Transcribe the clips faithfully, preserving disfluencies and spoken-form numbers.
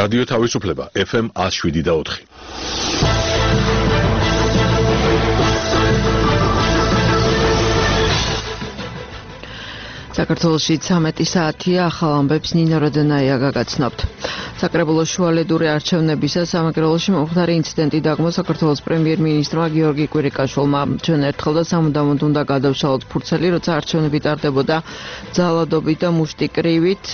რადიო თავისუფლება ეფ ემ one oh seven და four. საქართველოში ცამეტი საათია, ახალ ამბებს ნინო როდენაია გაგაცნობთ. საკრებულოს შუალედური არჩევნებისა სამეგრელოში მომხდარი ინციდენტი დაგმო საქართველოს პრემიერ-მინისტრმა გიორგი კვირიკაშვილმა. ჩვენ ერთხელ და სამუდამოდ უნდა გადავშალოთ ფურცელი, როცა არჩევნები ტარდებოდა ძალადობით და მუშტიკრივით.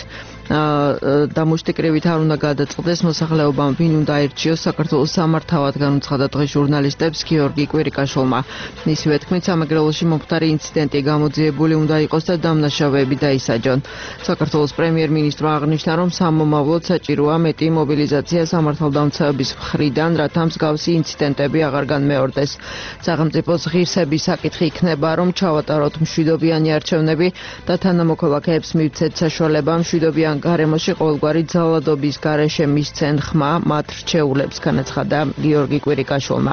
და მუშტიკრივით არ უნდა გადაწყდეს მოსახლეობამ, ვინ უნდა აირჩიოს საქართველოს სამართავად, განუცხადა დღეს ჟურნალისტებს გიორგი კვირიკაშვილმა. მისივე თქმით, სამეგრელოში მომხდარი ინციდენტი გამოძიებული უნდა იყოს და დამნაშავეები დაისაჯონ. საქართველოს პრემიერ-მინისტრმა აღნიშნა, რომ სამომავლოდ საჭიროა მეტი მობილიზაცია სამართალდამცავების მხრიდან, რათა მსგავსი ინციდენტები აღარ განმეორდეს. სახელმწიფოს ღირსების საკითხი იქნება, რომ ჩავატაროთ მშვიდობიანი არჩევნები და თანამოქალაქეებს მივცეთ საშუალება მშვიდობიან გარემოში ყოველგვარი ძალადობის გარეშე მისცენ ხმა მათ რჩეულებს, განაცხადა გიორგი კვირიკაშვილმა.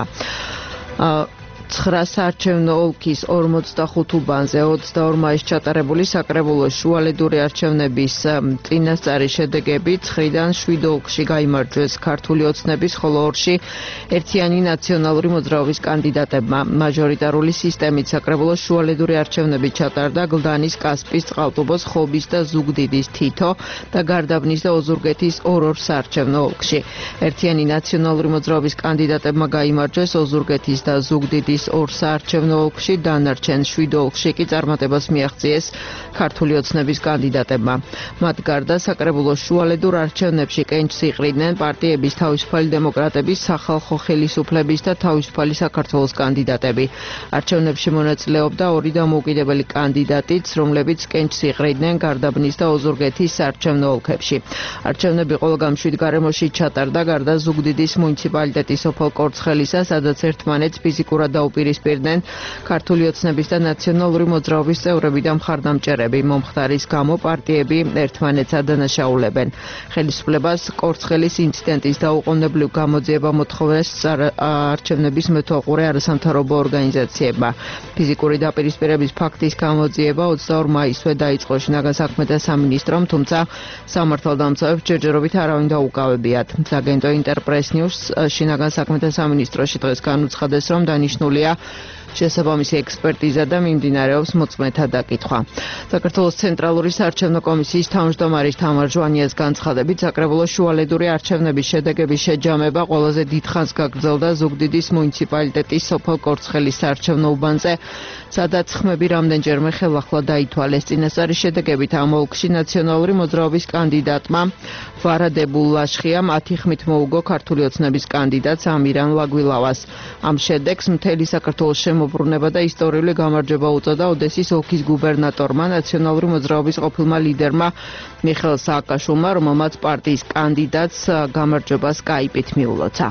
ცხრა საარჩევნო ოლქის ორმოცდახუთ უბანზე ოცდაორ მაისს ჩატარებული საკრებულოს შუალედური არჩევნების წინასწარი შედეგები ცხრიდან შვიდ ოლქში გაიმარჯვეს ქართული ოცნების, ხოლო ორში ერთიანი ნაციონალური მოძრაობის კანდიდატებმა. მაჟორიტარული სისტემით საკრებულოს შუალედური არჩევნები ჩატარდა გლდანის, კასპის, წყალტუბოს, ხობის და ზუგდიდის თითო და გარდაბნის და ოზურგეთის ორ-ორ საარჩევნო ოლქში. ერთიანი ნაციონალური მოძრაობის კანდიდატებმა გაიმარჯვეს ოზურგეთის და ზუგდიდის ორ საარჩევნო ოლქში, დანარჩენ შვიდ ოლქში კი წარმატებას მიაღწიეს ქართული ოცნების კანდიდატებმა. მათ გარდა საკრებულოს შუალედურ არჩევნებში კენჭს იყრიდნენ პარტიების თავისუფალი დემოკრატების, სახალხო ხელისუფლების და თავისუფალი საქართველოს კანდიდატები. არჩევნებში მონაწილეობდა ორი დამოუკიდებელი კანდიდატიც, რომლებიც კენჭს იყრიდნენ გარდაბნის და ოზურგეთის საარჩევნო ოლქებში. არჩევნები ყველგან მშვიდ გარემოში ჩატარდა, გარდა ზუგდიდის მუნიციპალიტეტის ოფელ კორცხელისა, სადაც ერთმანეთს ფიზიკურად დაუპირისპირდნენ ქართული ოცნების და ნაციონალური მოძრაობის წევრები და მხარდამჭერები. მომხდარის გამო პარტიები ერთმანეთს ადანაშაულებენ. ხელისუფლებას კორცხელის ინციდენტის დაუყოვნებლივ გამოძიება მოთხოვეს არჩევნების მეთვალყურე არასამთავრობო ორგანიზაციებმა. ფიზიკური დაპირისპირების ფაქტის გამოძიება ოცდაორ მაისსვე დაიწყო შინაგან საქმეთა სამინისტრომ, თუმცა სამართალდამცავებს ჯერჯერობით არავინ დაუკავებიათ. აგენტო ინტერპრეს ნიუს შინაგან საქმეთა სამინისტროში დღეს განუცხადეს, რომ დანიშნულია შესაბამისი ექსპერტიზა და მიმდინარეობს მოწმეთა დაკითხვა. საქართველოს ცენტრალური საარჩევნო კომისიის თავმჯდომარის თამარ ჟვანიას განცხადებით, საკრებულოს შუალედური არჩევნების შედეგების შეჯამება ყველაზე დიდხანს გაგრძელდა ზუგდიდის მუნიციპალიტეტის სოფელ კორცხელის საარჩევნო უბანზე, სადაც ხმები რამდენჯერმე ხელახლა დაითვალეს. წინასწარი შედეგებით ამ ოლქში ნაციონალური მოძრაობის კანდიდატმა ვარადებულ ლაშხიამ ათი ხმით მოუგო ქართული ოცნების კანდიდატს ამირან ლაგვილავას. ამ შედეგს მთელი საქართველოს შემოbrunება და ისტორიული გამარჯვება უწოდა ოდესის ოლქის გუბერნატორმა, ნაციონალური მოძრაობის ყოფილმა ლიდერმა მიხეილ სააკაშვილმა, რომელმაც პარტიის კანდიდატს გამარჯვება სკაიპით მიულოცა.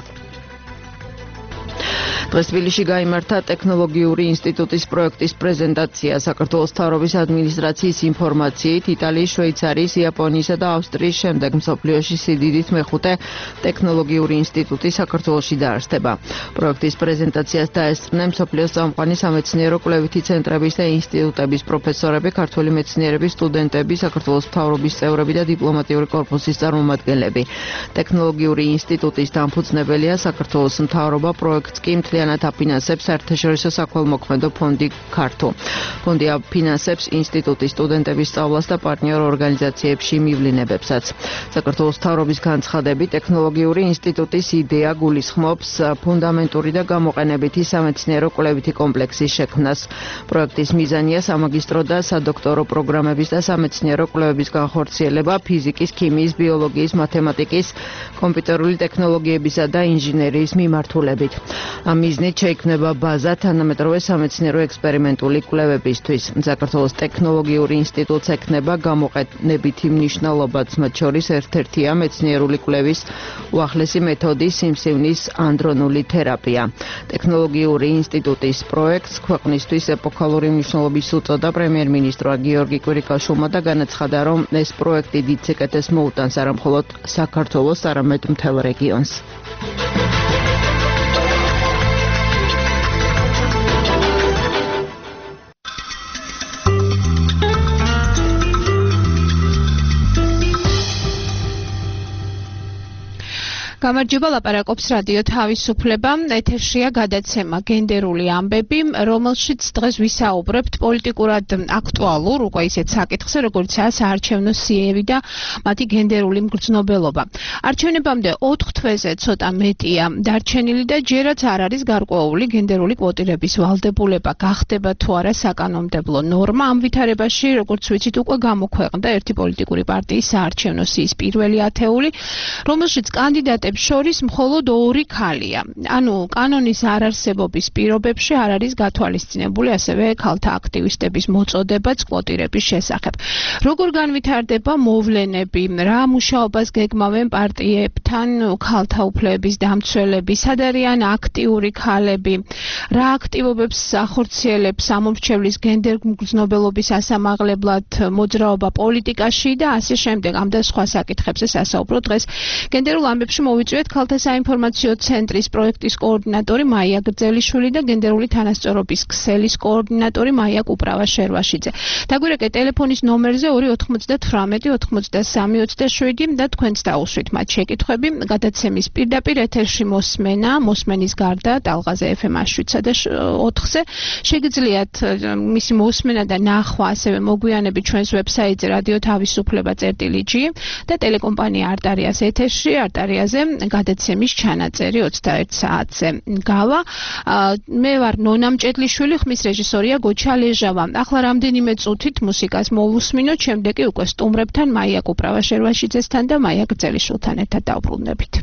დღეს თბილისში გაიმართა ტექნოლოგიური ინსტიტუტის პროექტის პრეზენტაცია. საქართველოს მთავრობის ადმინისტრაციის ინფორმაციით, იტალიის, შვეიცარიის, იაპონიისა და ავსტრიის შემდეგ მსოფლიოში სიდიდით მეხუთე ტექნოლოგიური ინსტიტუტი საქართველოში დაარსდება. პროექტის პრეზენტაციას დაესწრნენ მსოფლიოს წამყვანი სამეცნიერო კვლევითი ცენტრების და ინსტიტუტების პროფესორები, ქართველი მეცნიერების სტუდენტები, საქართველოს მთავრობის წევრები და დიპლომატიური კორპუსის წარმომადგენლები. ტექნოლოგიური ინსტიტუტის დამფუძნებელია საქართველოს მთავრობა, პროექტს კი მთლიანად აფინანსებს საერთაშორისო საქველმოქმედო ფონდი ქართო. ფონდი აფინანსებს ინსტიტუტის სტუდენტების სწავლას და პარტნიორ ორგანიზაციებში მივლინებებსაც. საქართველოს მთავრობის განცხადებით, ტექნოლოგიური ინსტიტუტის იდეა გულისხმობს ფუნდამენტური და გამოყენებითი სამეცნიერო კვლევითი კომპლექსის შექმნას. პროექტის მიზანია სამაგისტრო და სადოქტორო პროგრამების და სამეცნიერო კვლევების განხორციელება ფიზიკის, ქიმიის, ბიოლოგიის, მათემატიკის, კომპიუტერული ტექნოლოგიებისა და ინჟინერიის მიმართულებით. ამ მიზნით შეიქმნება ბაზა თანამედროვე სამეცნიერო ექსპერიმენტული კვლევებისთვის. საქართველოს ტექნოლოგიური ინსტიტუტს ექნება გამოყენებითი მნიშვნელობაც, მათ შორის ერთ-ერთია მეცნიერული კვლევის უახლესი მეთოდი სიმსივნის ანდრონული თერაპია. ტექნოლოგიური ინსტიტუტის პროექტს ქვეყნისთვის ეპოქალური მნიშვნელობის უწოდა პრემიერ-მინისტრმა გიორგი კვირიკაშვილმა და განაცხადა, რომ ეს პროექტი დიდ სიკეთეს მოუტანს არა მხოლოდ საქართველოს, არამედ მთელ რეგიონს. გამარჯობა, ლაპარაკობს რადიო თავისუფლება. ეთერშია გადაცემა გენდერული ამბები, რომელშიც დღეს ვისაუბრებთ პოლიტიკურად აქტუალურ, უკვე ისეთ საკითხზე, როგორიცაა საარჩევნო სიები და მათი გენდერული მგრძნობელობა. არჩევნებამდე ოთხ თვეზე ცოტა მეტია დარჩენილი და ჯერაც არ არის გარკვეული გენდერული კვოტირების ვალდებულება გახდება თუ არა საკანონმდებლო ნორმა. ამ ვითარებაში, როგორც ვიცით, უკვე გამოქვეყნდა ერთი პოლიტიკური პარტიის საარჩევნო სიის პირველი ათეული, რომელშიც კანდიდატებს შორის მხოლოდ ორი ქალია. ანუ კანონის არარსებობის პირობებში არ არის გათვალისწინებული ასევე ქალთა აქტივისტების მოწოდებაც კვოტირების შესახებ. როგორ განვითარდება მოვლენები, რა მუშაობას გეგმავენ პარტიებთან ქალთა უფლებების დამცველები, სად არიან აქტიური ქალები, რა აქტივობებს ახორციელებს ამომრჩევლის გენდერ მგრძნობელობის ასამაღლებლად მოძრაობა პოლიტიკაში და ასე შემდეგ. ამ და სხვა საკითხებზე სასაუბრო დღეს გენდერულ ამბებში მოვიწვიეთ ქალთა საინფორმაციო ცენტრის პროექტის კოორდინატორი მაია გრძელიშვილი და გენდერული თანასწორობის ქსელის კოორდინატორი მაია კუპრავა-შერვაშიძე. დაგვირეკეთ ტელეფონის ნომერზე ორი ოთხმოცდათვრამეტი ოთხმოცდასამი ოცდაშვიდი და თქვენც დაუსვით მათ შეკითხვები. გადაცემის პირდაპირ ეთერში მოსმენა, მოსმენის გარდა ტალღაზე ეფ ემ შვიდსა და ოთხზე შეგიძლიათ მისი მოსმენა და ნახვა ასევე მოგვიანებით ჩვენს ვებსაიტზე რადიო თავისუფლება წერტილი ჯი და ტელეკომპანია არტარიას ეთერში არტარიაზე გადაცემის ჩანაწერი ოცდაერთ საათზე გავა. მე ვარ ნონა მჭედლიშვილი, ხმის რეჟისორია გოჩა ლეჟავა. ახლა რამდენიმე წუთით მუსიკას მოვუსმინოთ, შემდეგ კი უკვე სტუმრებთან მაია კუპრავა-შერვაშიძესთან და მაია გრძელიშვილთან ერთად დავბრუნდებით.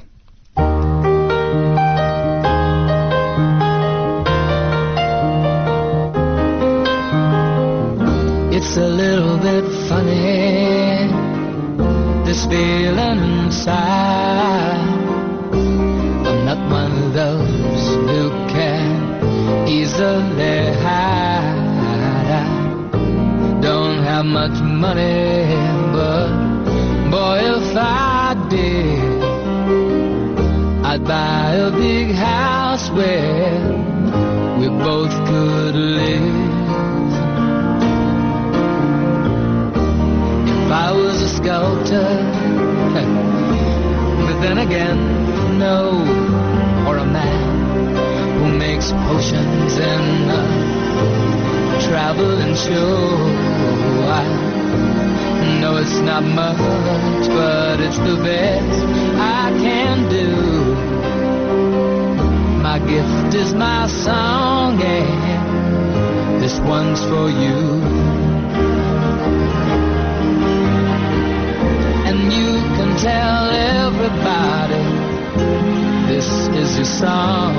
It's a little bit funny, this feeling inside. I'm not one of those who can easily hide. I don't have much money, but boy, if I did, I'd buy a big house where we both could live. I was a sculptor, but then again, no, or a man who makes potions in a traveling show. I know it's not much, but it's the best I can do. My gift is my song, and this one's for you. You can tell everybody this is your song.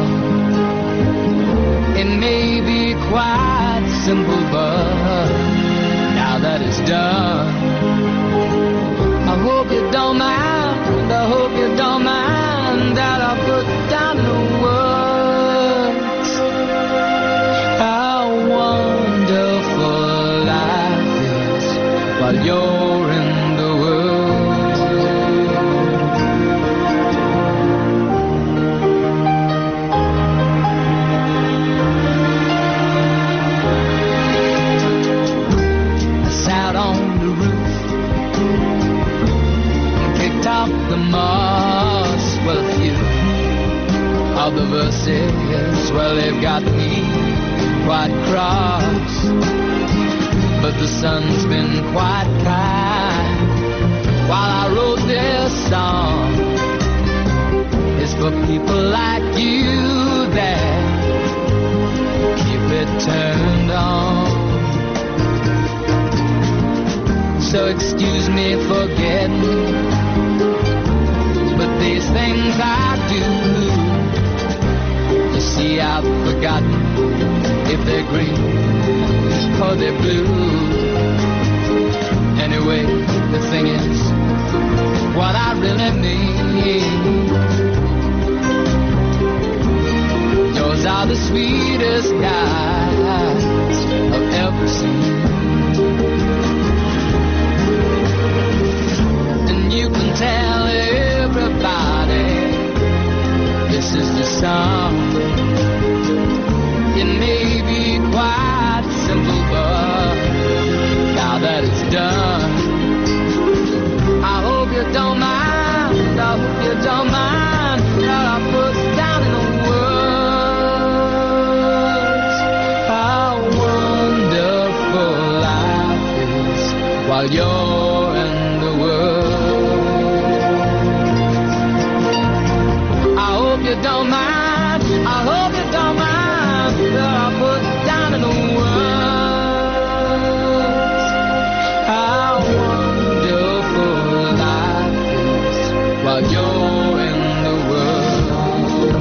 It may be quite simple, but now that it's done, I hope you don't mind, I hope you don't mind that I put down the words. How wonderful life is while you're in the world. The verses, well, they've got me quite cross, but the sun's been quite kind while I wrote this song. It's for people like you that keep it turned on. So excuse me for getting, but these things I do, see, I've forgotten if they're green or they're blue. Anyway, the thing is, what I really mean, yours are the sweetest guys I've ever seen. And you can tell everybody this is the song. It may be quite simple, but now that it's done, I hope you don't mind, I hope you don't mind while you're in the world. I hope you don't mind, I hope you don't mind that I put down in the words how wonderful life is while you're in the world.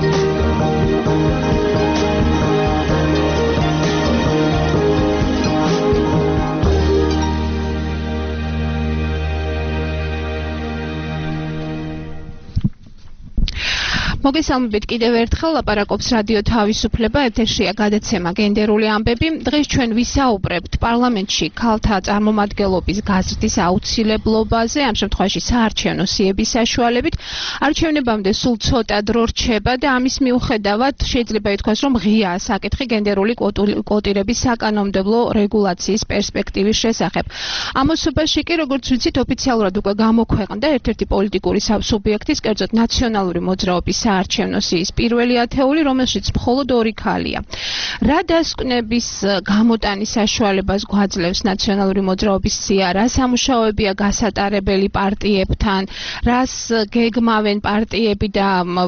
მოგესალმებით კიდევ ერთხელ ლაპარაკობს რადიო თავისუფლება ეთერშია გადაცემა გენდერული ამბები. დღეს ჩვენ ვისაუბრებთ პარლამენტში ქალთა წარმომადგენლობის გაზრდის აუცილებლობაზე, ამ შემთხვევაში საარჩევნო სიების საშუალებით. არჩევნებამდე სულ ცოტა დრო რჩება და ამის მიუხედავად შეიძლება ითქვას, რომ ღიაა საკითხი გენდერული კვოტირების საკანონმდებლო რეგულაციის პერსპექტივის შესახებ. ამოსობაში კი, როგორც ვიცით, ოფიციალურად უკვე გამოქვეყნდა ერთ-ერთი პოლიტიკური სუბიექტის, კერძოდ ნაციონალური მოძრაობის საარჩევნო სიის პირველი ათეული, რომელშიც მხოლოდ ორი ქალია. რა დასკვნების გამოტანის საშუალებას გვაძლევს ნაციონალური მოძრაობის სია, რა სამუშაოებია გასატარებელი პარტიებთან, რას გეგმავენ პარტიები და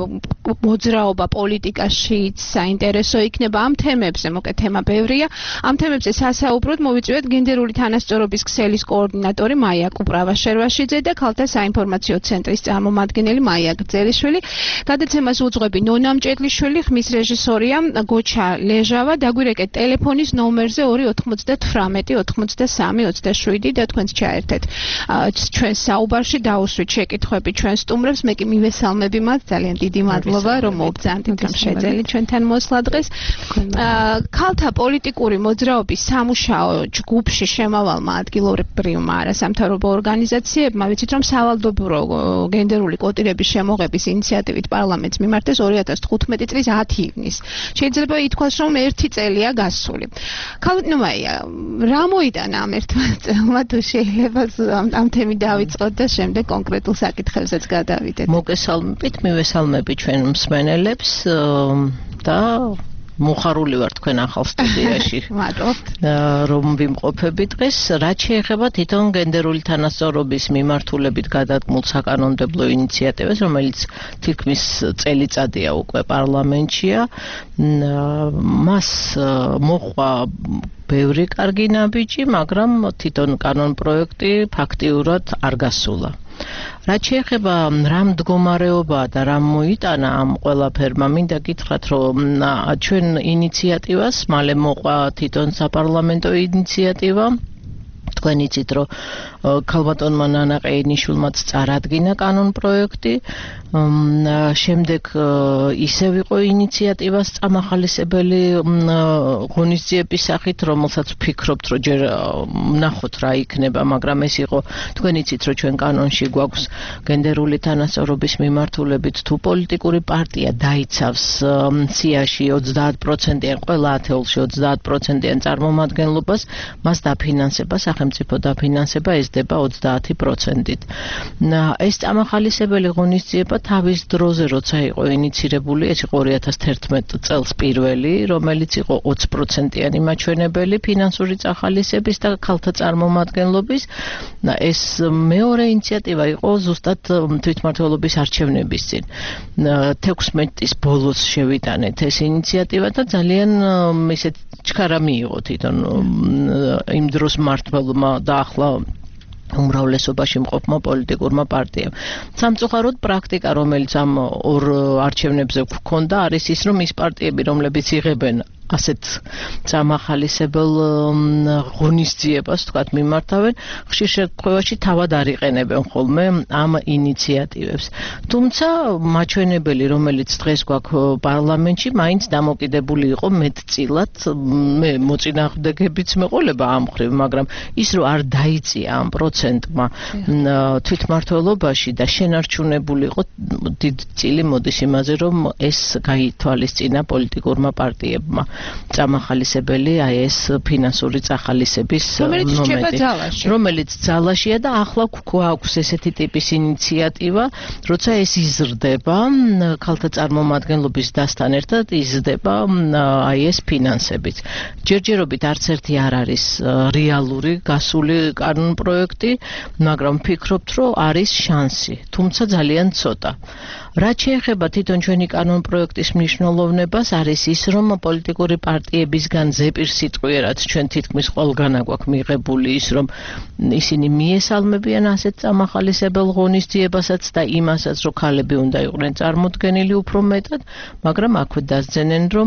მოძრაობა პოლიტიკაშიც საინტერესო იქნება ამ თემებზე, მოკეთ თემა ბევრია. ამ თემებზე სასაუბროდ მოვიწვიეთ გენდერული თანასწორობის ქსელის კოორდინატორი მაია კუპრავა-შერვაშიძე და ქალთა საინფორმაციო ცენტრის წარმომადგენელი მაია გრძელიშვილი. გადაცემას უძღვები ნონა მჭედლიშვილი, ხმის რეჟისორია გოჩა ლეჟავა. დაგვირეკეთ ტელეფონის ნომერზე ორი ოთხმოცდათვრამეტი ოცდასამი ოცდაშვიდი და თქვენც ჩაერთეთ ჩვენ საუბარში, დაუსვით შეკითხვები ჩვენ სტუმრებს. მე კი მივესალმები მათ, ძალიან დიდი მადლობა რომ მოგბრძანეთ რომ შეძელით ჩვენთან მოსვლა დღეს. ქალთა პოლიტიკური მოძრაობის სამუშაო ჯგუფში შემავალმა ადგილობრივმა არასამთავრობო ორგანიზაციებმა ვიცით რომ სავალდებულო გენდერული კვოტირების შემოღების ინიციატივით პარლამენტს მიმართეს ორი ათას თხუთმეტი წლის ათი ივნის. შეიძლება ითქვას, რომ ერთი წელია გასული. ქალბატონო მაია, რა მოიტანა ამ ერთმა წელმა, თუ შეიძლება ამ თემით დავიწყოთ და შემდეგ კონკრეტულ საკითხებზეც გადავიდეთ. მოგესალმებით, მივესალმები ჩვენ მსმენელებს და მოხარული ვარ თქვენ ახალ სტუდიაში. მადლობთ. რომ ვიმყოფები დღეს, რაც შეეხება თვითონ გენდერული თანასწორობის მიმართულებით გადადგმულ საკანონმდებლო ინიციატივას, რომელიც თითქმის წელიწადია უკვე პარლამენტშია, მას მოყვა ბევრი კარგი ნაბიჯი, მაგრამ თვითონ კანონპროექტი ფაქტიურად არ გასულა. რაც შეეხება რა მდგომარეობაა და რა მოიტანა ამ ყველაფერმა, მინდა გითხრათ, რომ ჩვენ ინიციატივას მალე მოყვა თვითონ საპარლამენტო ინიციატივა. თქვენ იცით, რომ ქალბატონმა ნანა ყეინიშვილმაც წარადგინა კანონპროექტი, შემდეგ ისევ იყო ინიციატივას წამახალისებელი ღონისძიების სახით, რომელსაც ვფიქრობთ, რომ ჯერ ვნახოთ რა იქნება, მაგრამ ეს იყო, თქვენ იცით, რომ ჩვენ კანონში გვაქვს გენდერული თანასწორობის მიმართულებით, თუ პოლიტიკური პარტია დაიცავს სიაში ოცდაათ პროცენტიან, ყველა ათეულში ოცდაათ პროცენტიან წარმომადგენლობას, მას დაფინანსება, სახელმწიფო დაფინანსება ესდება ოცდაათი პროცენტით. ეს წამახალისებელი ღონისძიება თავის დროზე, როცა იყო ინიცირებული, ეს იყო ორი ათას თერთმეტ წელს პირველი, რომელიც იყო ოცი პროცენტიანი მაჩვენებელი ფინანსური წახალისების და ქალთა წარმომადგენლობის. ეს მეორე ინიციატივა იყო ზუსტად თვითმმართველობის არჩევნების წინ. თექვსმეტის ბოლოს შევიტანეთ ეს ინიციატივა და ძალიან ისეთ ჩქარა მიიღო თვითონ იმ დროს მმართველმა და ახლა უმრავლესობაში მყოფმა პოლიტიკურმა პარტიამ. სამწუხაროდ პრაქტიკა, რომელიც ამ ორ არჩევნებზე გვქონდა, არის ის, რომ ის პარტიები, რომლებიც იღებენ ასეთ წამახალისებელ ღონისძიებას, თქვათ, მიმართავენ, ხშირ შემთხვევაში თავად არ იყენებენ ხოლმე ამ ინიციატივებს. თუმცა მაჩვენებელი, რომელიც დღეს გვაქვს პარლამენტში, მაინც დამოკიდებული იყო მეტწილად, მე მოწინააღმდეგებიც მეყოლება ამ მხრივ, მაგრამ ის რომ არ დაიწია ამ პროცენტმა თვითმმართველობაში და შენარჩუნებული იყო დიდი წილი მოდის იმაზე, რომ ეს გაითვალისწინა პოლიტიკურმა პარტიებმა. წამახალისებელი აი ეს ფინანსური წახალისების ნომერი, რომელიც ძალაშია და ახლა გვაქვს ესეთი ტიპის ინიციატივა, როცა ეს იზრდება, ქალთა წარმომადგენლობის დასთან ერთად იზრდება აი ეს ფინანსებით. ჯერჯერობით არც ერთი არ არის რეალური გასული კანონპროექტი, მაგრამ ვფიქრობთ, რომ არის შანსი, თუმცა ძალიან ცოტა. რაც შეეხება თვითონ ჩვენი კანონპროექტის მნიშვნელოვნებას, არის ის, რომ პოლიტიკური პარტიებისგან ზეპირსიტყვიერად ჩვენ თითქმის ყველგან აგვაქვს მიღებული ის, რომ ისინი მიესალმებიან ასეთ წამახალისებელ ღონისძიებასაც და იმასაც, რომ ქალები უნდა იყვნენ წარმოდგენილი უფრო მეტად, მაგრამ აქვე დასძენენ, რომ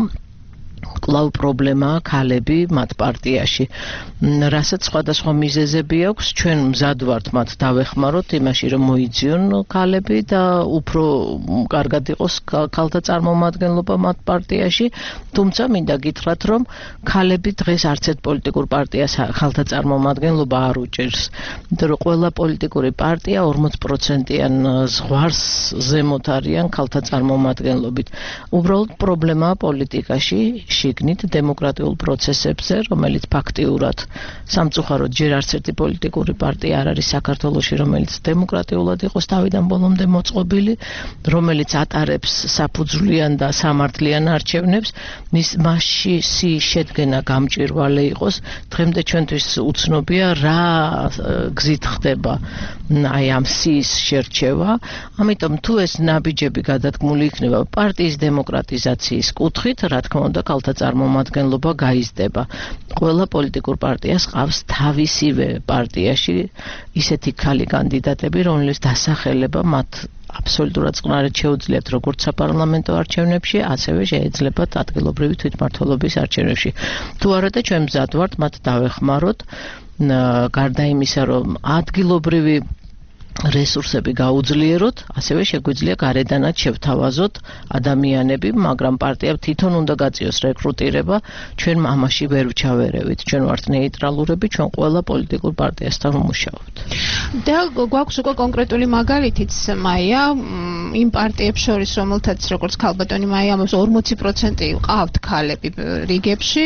კვლავ პრობლემაა ქალები მათ პარტიაში. რასაც სხვადასხვა მიზეზები აქვს, ჩვენ მზად ვართ მათ დავეხმაროთ იმაში, რომ მოიძიონ ქალები და უფრო კარგად იყოს ქალთა წარმომადგენლობა მათ პარტიაში, თუმცა მინდა გითხრათ, რომ ქალები დღეს არც ერთ პოლიტიკურ პარტიას ქალთა წარმომადგენლობა არ უჭერს. იმიტომ რომ ყველა პოლიტიკური პარტია ორმოც პროცენტიან ზღვარს ზემოთ არიან ქალთა წარმომადგენლობით. უბრალოდ პრობლემაა პოლიტიკაში, შიგნით დემოკრატიულ პროცესებზე, რომელიც ფაქტიურად სამწუხაროდ ჯერ არც ერთი პოლიტიკური პარტია არ არის საქართველოში, რომელიც დემოკრატიულად იყოს თავიდან ბოლომდე მოწყობილი, რომელიც ატარებს საფუძვლიან და სამართლიან არჩევნებს, მის მასში შედგენა გამჭვირვალე იყოს. დღემდე ჩვენთვის უცნობია რა გზით ხდება აი ამ სიის შერჩევა, ამიტომ თუ ეს ნაბიჯები გადადგმული იქნება პარტიის დემოკრატიზაციის კუთხით, რა თქმა უნდა, ქალთა წარმომადგენლობა გაიზრდება. ყველა პოლიტიკურ პარტიას ყავს თავისივე პარტიაში ისეთი ქალი კანდიდატები, რომლის დასახელება მათ აბსოლუტურად წყნარად შეუძლიათ როგორც საპარლამენტო არჩევნებში, ასევე შეიძლებათ ადგილობრივი თვითმმართველობის არჩევნებში. თუ არა და ჩვენ მზად ვართ მათ დავეხმაროთ, გარდა იმისა, რომ ადგილობრივი რესურსები გაუძლიეროთ, ასევე შეგვიძლია გარედანაც შევთავაზოთ ადამიანები, მაგრამ პარტიამ თვითონ უნდა გაწიოს რეკრუტირება, ჩვენ ამაში ვერ ვჩავერევით. ჩვენ ვართ ნეიტრალურები, ჩვენ ყველა პოლიტიკურ პარტიასთან ვმუშაობთ. და გვაქვს უკვე კონკრეტული მაგალითიც, მაია, იმ პარტიებს შორის, რომელთაც როგორც ქალბატონი მაია ამბობს, ორმოცი პროცენტი ყავთ ქალები რიგებში,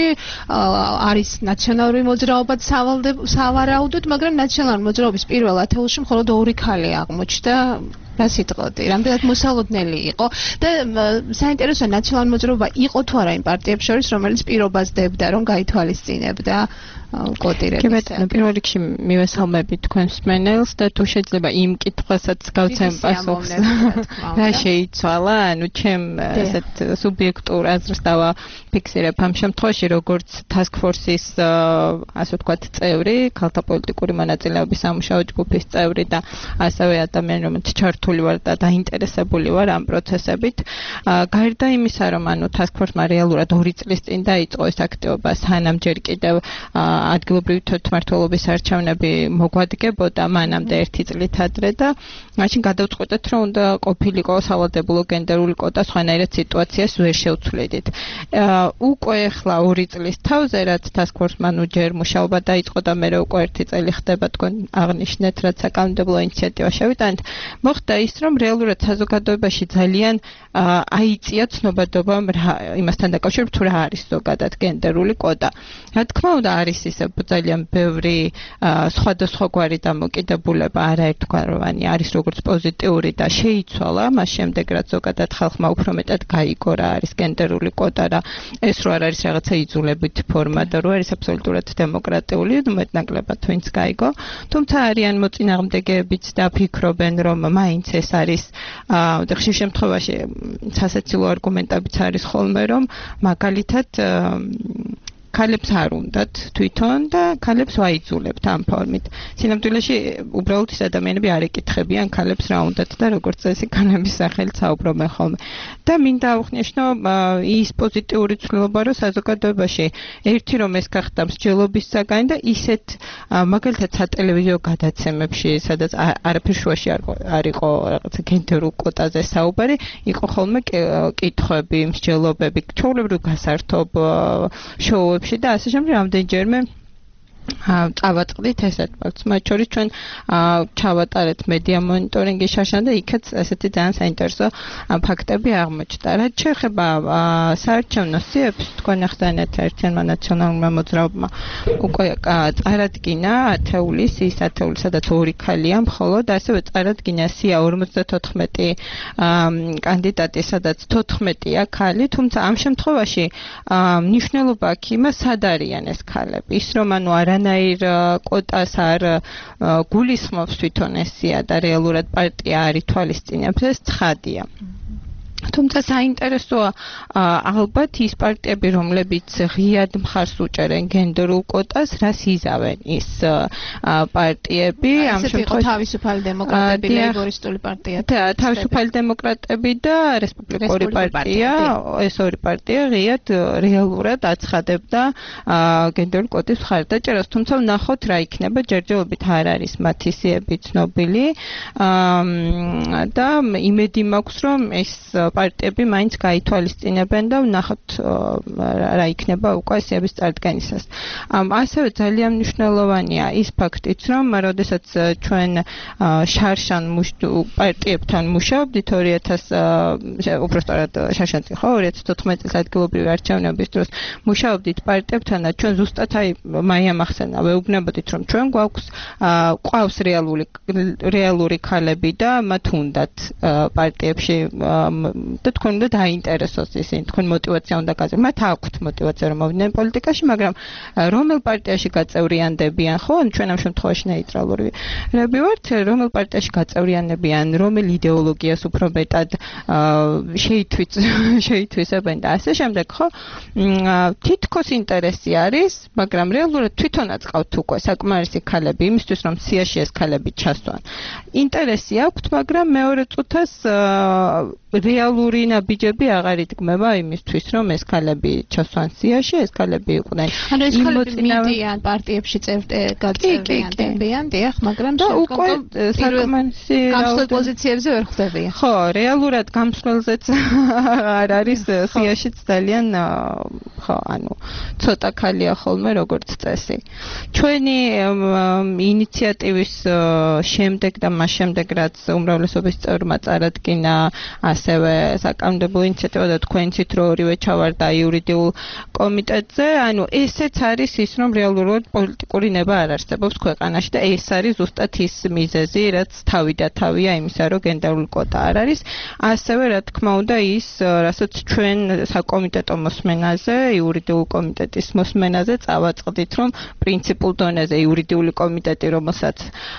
არის ნაციონალური მოძრაობაც სავარაუდოდ, მაგრამ ნაციონალური მოძრაობის პირველ ათეულში მხოლოდ ორი ქალი აღმოჩნდა. რა სიტყვოდი, რამდენად მოსალოდნელი იყო და საინტერესოა ნაციონალური მოძრაობა იყო თუ არა იმ პარტიებს შორის, რომელიც პირობას დებდა, რომ გაითვალისწინებდა კოტირების. კი ბატონო, პირველ რიგში მივესალმები თქვენს მსმენელს და თუ შეიძლება იმ კითხვასაც გავცემ პასუხს. რა შეიცვალა? ანუ ჩემ ესეთ სუბიექტურ აზრს დავაფიქსირებ ამ შემთხვევაში, როგორც task force-ის ასე ვთქვათ წევრი, ქალთა პოლიტიკური მონაწილეობის სამუშაო ჯგუფის წევრი და ასევე ადამიანი, რომელიც ჩართული ვარ და დაინტერესებული ვარ ამ პროცესებით. გარდა იმისა, რომ ანუ task force-მა რეალურად ორი წლის წინ დაიწყო ეს აქტივობა, სანამ ჯერ კიდევ ადგილობრივი თვითმმართველობის არჩევნები მოგვადგებოდა, მანამდე ერთი წლით ადრე და მაშინ გადავწყვეტეთ, რომ უნდა ყოფილიყო სავალდებულო გენდერული კვოტა, სხვანაირად სიტუაციას ვერ შევცვლიდით. უკვე ახლა ორი წლის თავზე, რაც task force-მა ნუ ჯერ მუშაობა დაიწყო და მე უკვე ერთი წელი ხდება თქვენ აღნიშნეთ, რაც საკანონმდებლო ინიციატივა შევიტანეთ. მოხდა ის, რომ რეალურად საზოგადოებაში ძალიან აიწია ცნობადობამ იმასთან დაკავშირებით, თუ რა არის ზოგადად გენდერული კვოტა. რა თქმა უნდა, არის ისე ძალიან ბევრი სხვადასხვაგვარი დამოკიდებულება, არაერთგვაროვანი, არის როგორც პოზიტიური და შეიცვალა, მას შემდეგ რაც ზოგადად ხალხმა უფრო მეტად გაიგო რა არის გენდერული კვოტა და ეს რო არ არის რაღაცა იძულებით ფორმა და რო არის აბსოლუტურად დემოკრატიული, მეტნაკლებად ვინც გაიგო. თუმცა არიან მოწინააღმდეგეებიც და ფიქრობენ, რომ მაინც ეს არის და ხშირ შემთხვევაში სასაცილო არგუმენტებიც არის ხოლმე, რომ მაგალითად ქალებს არ უნდათ თვითონ და ქალებს ვაიძულებთ ამ ფორმით. სინამდვილეში უბრალოდ ის ადამიანები არ ეკითხებიან ქალებს რა უნდათ და როგორც წესი ქალების სახელით საუბრობენ ხოლმე. და მინდა აუხსნიაშნო ის პოზიტიური ცვლილება, რომ საზოგადოებაში ერთი რომ ეს გახდა მსჯელობის საგანი და ისეთ მაგალითად სატელევიზიო გადაცემებში, სადაც არაფერ შუაში არ იყო რაღაცა გენდერულ კვოტაზე საუბარი, იყო ხოლმე კითხვები, მსჯელობები, ჩვეულებრივ გასართობ შოუებში და ასე შემდეგ რამდენჯერმე წავაწყდით ესეთ ფაქტს. მათ შორის ჩვენ ჩავატარეთ მედია მონიტორინგი შარშან და იქაც ესეთი ძალიან საინტერესო ფაქტები აღმოჩნდა. რაც შეეხება საარჩევნო სიებს, თქვენ ახსენეთ ერთიანმა ნაციონალურმა მოძრაობმა უკვე წარადგინა ათეულის, ის ათეული, სადაც ორი ქალია, მხოლოდ ასევე წარადგინა სია ორმოცდათოთხმეტი კანდიდატი, სადაც თოთხმეტია ქალი, თუმცა ამ შემთხვევაში მნიშვნელობა აქვს იმას, სად არიან ეს ქალები. ის რომ ანუ არანაირ კვოტას არ გულისხმობს თვითონ ესია და რეალურად პარტია არ ითვალისწინებს, ეს ცხადია. თუმცა საინტერესოა ალბათ ის პარტიები, რომლებიც ღიად მხარს უჭერენ გენდერულ კვოტას, რას იზავენ ის პარტიები, ამ შემთხვევაში თავისუფალი დემოკრატები, ლეიბორისტული პარტია და თავისუფალი დემოკრატები და რესპუბლიკური პარტია, ეს ორი პარტია ღიად რეალურად აცხადებდა გენდერულ კვოტის მხარდაჭერას, თუმცა ვნახოთ რა იქნება, ჯერჯერობით არ არის მათი სიები ცნობილი და იმედი მაქვს, რომ ეს პარტიები მაინც გაითვალისწინებენ და ვნახოთ რა იქნება უკვე სიების წარდგენისას. ასევე ძალიან მნიშვნელოვანია ის ფაქტიც, რომ როდესაც ჩვენ შარშან პარტიებთან მუშაობდით ორი ათას უბრალოდ შარშანში ხო ორი ათას თოთხმეტი წლის ადგილობრივი არჩევნების დროს მუშაობდით პარტიებთან და ჩვენ ზუსტად აი მაია მახსენა ვეუბნებოდით, რომ ჩვენ გვაქვს ყავს რეალური რეალური ქალები და მათ უნდათ პარტიებში და თქვენ უნდა დაინტერესოს ისინი, თქვენ мотиваცია უნდა გაზრდოთ. მათ აქვთ мотиваცია რომ მოვიდნენ პოლიტიკაში, მაგრამ რომელ პარტიაში გაწევრიანდებიან, ხო, ჩვენ ამ შემთხვევაში ნეიტრალურები ვართ, რომელ პარტიაში გაწევრიანებიან, რომელ იდეოლოგიას უფრო მეტად შეითვიც შეითვისებენ და ასე შემდეგ, ხო? თითქოს ინტერესი არის, მაგრამ რეალურად თვითონაც ყავთ უკვე საკმარისი ქალები იმისთვის, რომ სიაში ეს ქალები ჩასვან. ინტერესი აქვთ, მაგრამ მეორე წუთას რეალური ნაბიჯები აღარ იდგმება იმისთვის, რომ ეს ქალები ჩასვან სიაში, ეს ქალები იყვნენ. ანუ ეს ქალები მიდიან პარტიებში წევრიანდებიან, დიახ, მაგრამ უკვე საკმარისი გამსვლელ პოზიციებზე ვერ ხვდებიან. ხო, რეალურად გამსვლელზეც არ არის სიაშიც ძალიან ხო, ანუ ცოტა ქალია ხოლმე როგორც წესი. ჩვენი ინიციატივის შემდეგ და მას შემდეგ, რაც უმრავლესობის წევრმა წარადგინა ასევე საკანონმდებლო ინიციატივა და თქვენცით რო ორივე ჩავარდა იურიდიულ კომიტეტზე, ანუ ესეც არის ის, რომ რეალურად პოლიტიკური ნება არ არსებობს ქვეყანაში და ეს არის ზუსტად ის მიზეზი, რაც თავი და თავია იმისა, რომ გენდერული კვოტა არ არის. ასევე რა თქმა უნდა ის, რასაც ჩვენ საკომიტეტო მოსმენაზე, იურიდიულ კომიტეტის მოსმენაზე წავაწყდით, რომ პრინციპულ დონეზე იურიდიული კომიტეტი, რომელსაც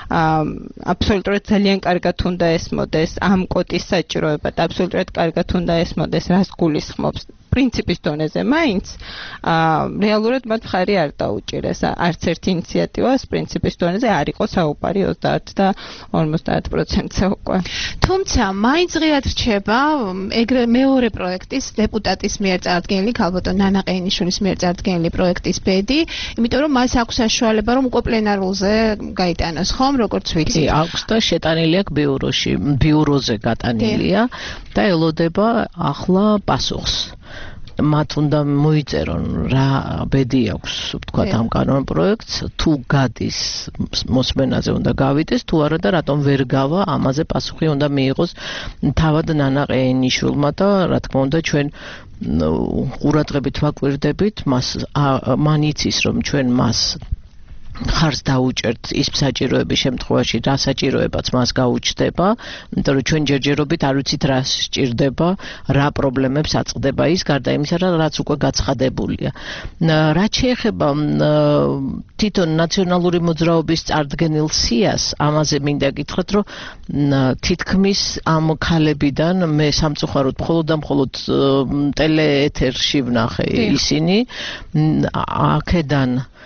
აბსოლუტურად ძალიან კარგად უნდა ესმოდეს ამ კვოტის საჭიროება და აბსოლუტურად კარგად უნდა ესმოდეს, რას გულისხმობს პრინციპის დონეზე, მაინც რეალურად მათ მხარი არ დაუჭირეს. არც ერთ ინიციატივას პრინციპის დონეზე არ იყო საუბარი ოცდაათ და ორმოცდაათ პროცენტზე უკვე. თუმცა მაინც ღიად რჩება ეგრე მეორე პროექტის დეპუტატის მიერ წარდგენილი ქალბატონ ნანა ყეინიშვილის მიერ წარდგენილი პროექტის ბედი, იმიტომ რომ მას აქვს საშუალება რომ უკვე პლენარულზე გაიტანოს, ხომ, როგორც ვიცი. აქვს და შეტანილი აქვს ბიუროში, ბიუროზე გატანილია და ელოდება ახლა პასუხს. მათ უნდა მოიწერონ რა ბედი აქვს, ვთქვათ, ამ კანონ პროექტს, თუ გადის მოსმენაზე უნდა გავიდეს, თუ არა და რატომ ვერ გავა, ამაზე პასუხი უნდა მიიღოს თავად ნანა ყეინიშვილმა და რა თქმა უნდა ჩვენ ყურადღებით ვაკვირდებით მას, მან იცის რომ ჩვენ მას ხარს დაუჭერთ ის საჭიროების შემთხვევაში, რა საჭიროებაც მას გაუჩნდება, იმიტომ რომ ჩვენ ჯერჯერობით არ ვიცით რა სჭირდება, რა პრობლემებს აწყდება ის, გარდა იმისა, რაც უკვე გაცხადებულია. რაც შეეხება თვითონ ნაციონალური მოძრაობის წარდგენილ სიას, ამაზე მინდა გითხრათ, რომ თითქმის ამ ქალებიდან მე სამწუხაროდ მხოლოდ და მხოლოდ ტელეეთერში ვნახე ისინი, აქედან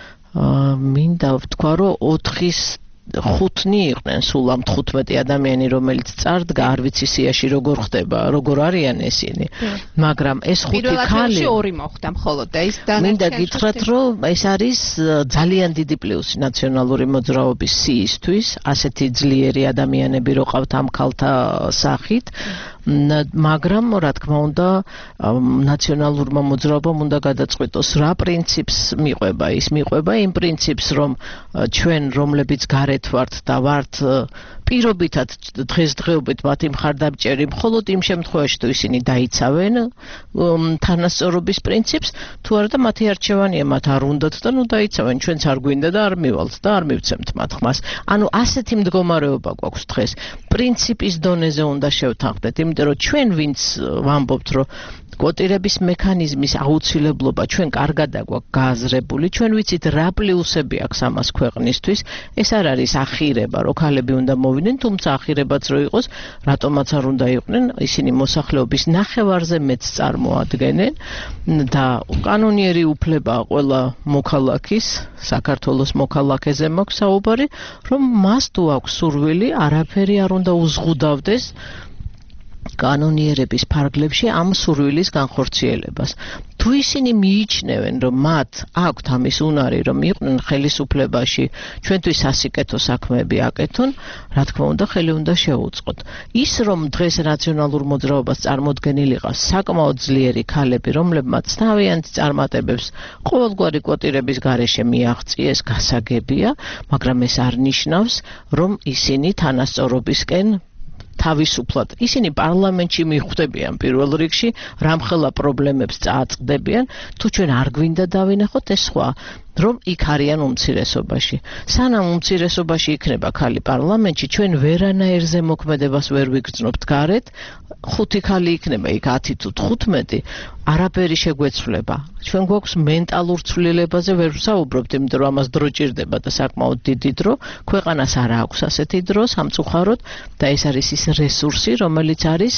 მინდა ვთქვა, რომ ოთხის ხუთნი იყვნენ სულ ამ თხუთმეტი ადამიანი, რომელიც წარდგა, არ ვიცი სიაში როგორ ხდება, როგორ არიან ესენი, მაგრამ ეს ხუთი ქალი ორი მოხდა მხოლოდ და ის მინდა გითხრათ, რომ ეს არის ძალიან დიდი პლუსი ნაციონალური მოძრაობის სიისთვის, ასეთი ძლიერი ადამიანები რო ყავთ ამ ქალთა სახით. მაგრამ რა თქმა უნდა ნაციონალურმა მოძრაობამ უნდა გადაწყვიტოს რა პრინციპს მიყვება ის მიყვება იმ პრინციპს რომ ჩვენ რომლებიც გარეთ ვართ და ვართ პირობითად დღესდღეობით მათი მხარდამჭერი მხოლოდ იმ შემთხვევაში თუ ისინი დაიცავენ თანასწორობის პრინციპს თუ არა და მათი არჩევანია მათ არ უნდათ და ნუ დაიცავენ ჩვენც არ გვინდა და არ მივალთ და არ მივცემთ მათ ხმას ანუ ასეთი მდგომარეობა გვაქვს დღეს პრინციპის დონეზე უნდა შევთანხმდეთ იმიტომ რომ ჩვენ ვინც ვამბობთ რომ კვოტირების მექანიზმის აუცილებლობა ჩვენ კარგად აგვაქვს გააზრებული ჩვენ ვიცით რა პლუსები აქვს ამას ქვეყნისთვის ეს არ არის ახირება რომ ქალები უნდა მოვიდნენ თუმცა ახირებაც რო იყოს რატომაც არ უნდა იყვნენ ისინი მოსახლეობის ნახევარზე მეც წარმოადგენენ და კანონიერი უფლება ყველა მოქალაქის საქართველოს მოქალაქეზე მაქვს საუბარი რომ მას თუ აქვს სურვილი არაფერი არ უნდა უზღუდავდეს კანონიერების ფარგლებში ამ სურვილის განხორციელებას. თუ ისინი მიიჩნევენ, რომ მათ აქვთ ამის უნარი, რომ იყვნენ ხელისუფლებაში, ჩვენთვის სასიკეთო საქმეები აკეთონ, რა თქმა უნდა, ხელი უნდა შეუწყოთ. ის, რომ დღეს რაციონალურ მოძრაობას წარმოდგენილი ყავს საკმაოდ ძლიერი ქალები, რომლებმაც თავიანთ წარმატებებს ყოველგვარი კვოტირების გარეშე მიაღწიეს, გასაგებია, მაგრამ ეს არ ნიშნავს, რომ ისინი თანასწორობისკენ თავისუფლად ისინი პარლამენტში მიხვდებიან პირველ რიგში რამხელა პრობლემებს წააწყდებიან თუ ჩვენ არ გვინდა დავინახოთ ეს სხვა რომ იქ არიან უმცირესობაში სანამ უმცირესობაში იქნება ქალი პარლამენტში ჩვენ ვერანაირ ზემოქმედებას ვერ ვიგრძნობთ გარეთ ხუთი ქალი იქნება იქ ათი თუ თხუთმეტი არაფერი შეგვეცვლება ჩვენ გვაქვს მენტალურ ცვლილებაზე ვერ ვსაუბრობთ იმიტომ რომ ამას დრო ჭირდება და საკმაოდ დიდი დრო ქვეყანას არ აქვს ასეთი დრო სამწუხაროდ და ეს არის ის რესურსი რომელიც არის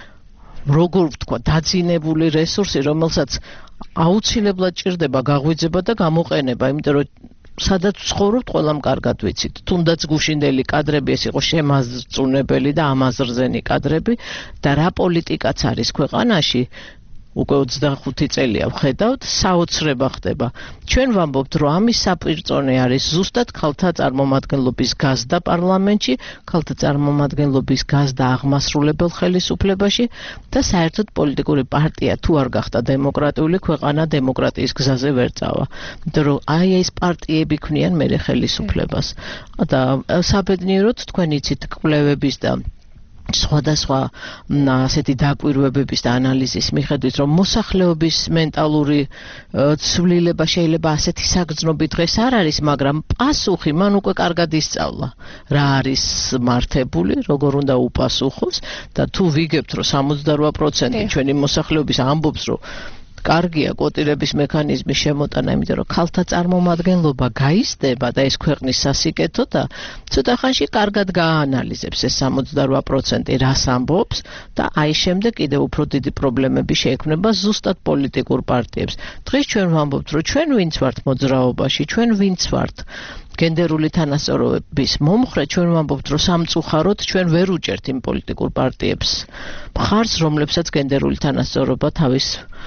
როგორ ვთქვა დაძინებული რესურსი რომელსაც აუცილებლად ჭირდება გაღვიძება და გამოყენება იმიტომ რომ სადაც ცხოვრობთ ყველამ კარგად ვიცით თუნდაც გუშინდელი კადრები ეს იყო შემაზრწუნებელი და ამაზრზენი კადრები და რა პოლიტიკაც არის ქვეყანაში უკვე ოცდახუთი წელია ვხედავთ საოცრება ხდება ჩვენ ვამბობთ რომ ამის საპირწონე არის ზუსტად ქალთა წარმომადგენლობის გაზდა პარლამენტში ქალთა წარმომადგენლობის გაზდა აღმასრულებელ ხელისუფლებაში და საერთოდ პოლიტიკური პარტია თუ არ გახდა დემოკრატიული ქვეყანა დემოკრატიის გზაზე ვერ წავა იმიტომ რომ აი ეს პარტიები ქმნიან მერე ხელისუფლებას და საბედნიეროდ თქვენ იცით კვლევების და სხვადასხვა ასეთი დაკვირვებების და ანალიზის მიხედვით რომ მოსახლეობის მენტალური ცვლილება შეიძლება ასეთი საგრძნობი დღეს არ არის მაგრამ პასუხი მან უკვე კარგად ისწავლა რა არის მართებული როგორ უნდა უპასუხოს და თუ ვიგებთ რომ სამოცდარვა პროცენტი ჩვენი მოსახლეობის ამბობს რომ კარგია კვოტირების მექანიზმის შემოტანა, იმიტომ რომ ქალთა წარმომადგენლობა გაიზრდება და ეს ქვეყნის სასიკეთო და ცოტა ხანში კარგად გააანალიზებს ეს სამოცდარვა პროცენტი რას ამბობს და აი შემდეგ კიდევ უფრო დიდი პრობლემები შეექმნება ზუსტად პოლიტიკურ პარტიებს. დღეს ჩვენ ვამბობთ, რომ ჩვენ ვინც ვართ მოძრაობაში, ჩვენ ვინც ვართ გენდერული თანასწორობის მომხრე, ჩვენ ვამბობთ, რომ სამწუხაროდ ჩვენ ვერ უჭერთ იმ პოლიტიკურ პარტიებს მხარს, რომლებსაც გენდერული თანასწორობა თავის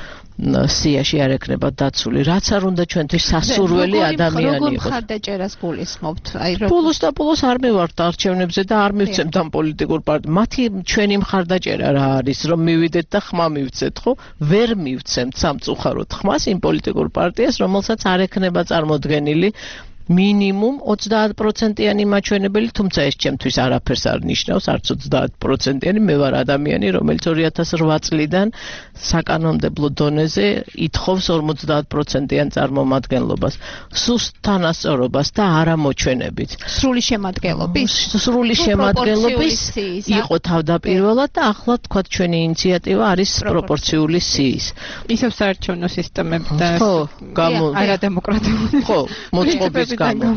სიაში არ ექნება დაცული. რაც არ უნდა ჩვენთვის სასურველი ადამიანი იყოს. როგორ მხარდაჭერას გულისხმობთ? აი ბოლოს და ბოლოს არ მივართ არჩევნებზე და არ მივცემთ ამ პოლიტიკურ პარტიას. მათი ჩვენი მხარდაჭერა რა არის, რომ მივიდეთ და ხმა მივცეთ, ხო? ვერ მივცემთ სამწუხაროდ ხმას იმ პოლიტიკურ პარტიას, რომელსაც არ ექნება წარმოდგენილი მინიმუმ ოცდაათ პროცენტიანი მაჩვენებელი, თუმცა ეს ჩემთვის არაფერს არ ნიშნავს, არც ოცდაათ პროცენტიანი, მე ვარ ადამიანი, რომელიც ორი ათას რვა წლიდან საკანონმდებლო დონეზე ითხოვს ორმოცდაათ პროცენტიან წარმომადგენლობას, სუსტ თანასწორობას და არამოჩვენებით. სრული შემადგენლობის, სრული შემადგენლობის იყო თავდაპირველად და ახლა თქვა ჩვენი ინიციატივა არის პროპორციული სიის. ისევ საარჩევნო სისტემები და ხო, გამო არადემოკრატიული. ხო, მოწყობის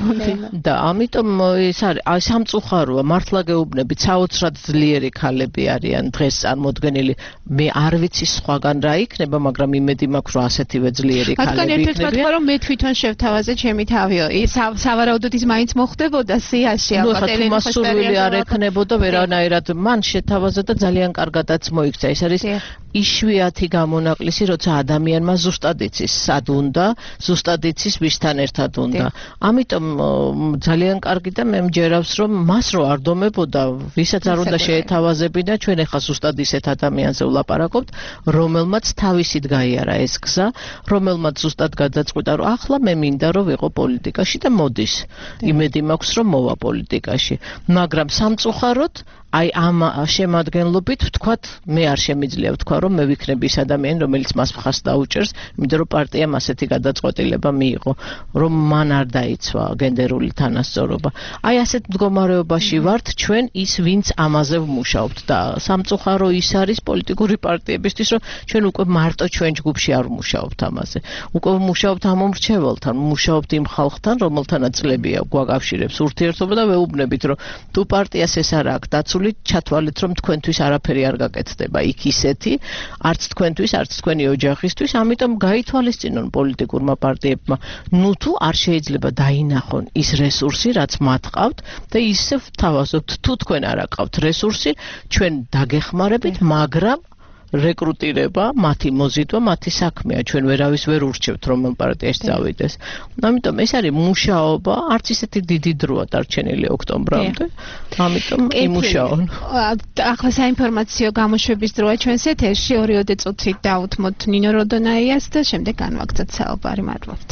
და ამიტომ ეს არის აი სამწუხაროა მართლა გეუბნებით საოცრად ძლიერი ქალები არიან დღეს წარმოდგენილი მე არ ვიცი სხვაგან რა იქნება მაგრამ იმედი მაქვს რომ ასეთივე ძლიერი ქალები იქნებიან თქვა რომ მე თვითონ შევთავაზე ჩემი თავიო სავარაუდოდ ის მაინც მოხდებოდა სიაში ალბათ ელენე მასურვილი არ ექნებოდა ვერანაირად მან შეთავაზა და ძალიან კარგადაც მოიქცა ეს არის იშვიათი გამონაკლისი, როცა ადამიანმა ზუსტად იცის სად უნდა, ზუსტად იცის ვისთან ერთად უნდა. ამიტომ ძალიან კარგი და მე მჯერავს, რომ მას რო არ დომებოდა, ვისაც არ უნდა შეეთავაზებინა, ჩვენ ახლა ზუსტად ისეთ ადამიანზე ვლაპარაკობთ, რომელმაც თავისით გაიარა ეს გზა, რომელმაც ზუსტად გადაწყვიტა, რომ ახლა მე მინდა რომ ვიყო პოლიტიკაში და მოდის. იმედი მაქვს, რომ მოვა პოლიტიკაში. მაგრამ სამწუხაროდ აი ამ შემადგენლობით ვთქვათ, მე არ შემიძლია ვთქვა, რომ მე ვიქნები ის ადამიანი, რომელიც მას მხარს დაუჭერს, იმიტომ რომ პარტიამ ასეთი გადაწყვეტილება მიიღო, რომ მან არ დაიცვა გენდერული თანასწორობა. აი ასეთ მდგომარეობაში ვართ ჩვენ ის, ვინც ამაზე ვმუშაობთ და სამწუხარო ის არის პოლიტიკური პარტიებისთვის, რომ ჩვენ უკვე მარტო ჩვენ ჯგუფში არ ვმუშაობთ ამაზე. უკვე ვმუშაობთ ამ მომრჩეველთან, ვმუშაობთ იმ ხალხთან, რომელთანაც წლებია გვაკავშირებს ურთიერთობა და ვეუბნებით, რომ თუ პარტიას ეს არ აქვს დაცული, ჩათვალეთ, რომ თქვენთვის არაფერი არ გაკეთდება იქ ისეთი, არც თქვენთვის, არც თქვენი ოჯახისთვის, ამიტომ გაითვალისწინონ პოლიტიკურმა პარტიებმა, ნუ თუ არ შეიძლება დაინახონ ის რესურსი, რაც მათ ყავთ და ისე ვთავაზობთ, თუ თქვენ არ აყავთ რესურსი, ჩვენ დაგეხმარებით, მაგრამ რეკრუტირება, მათი მოზიდვა, მათი საქმეა. ჩვენ ვერავის ვერ ურჩევთ, რომელ პარტიაში წავიდეს. ამიტომ ეს არის მუშაობა, არც ისეთი დიდი დროა დარჩენილი ოქტომბრამდე. ამიტომ იმუშაონ. ახლა საინფორმაციო გამოშვების დროა ჩვენს ეთერში, ორი წუთით დავუთმოთ ნინო როდონაიას და შემდეგ განვაგრძელოთ საუბარი. მადლობთ.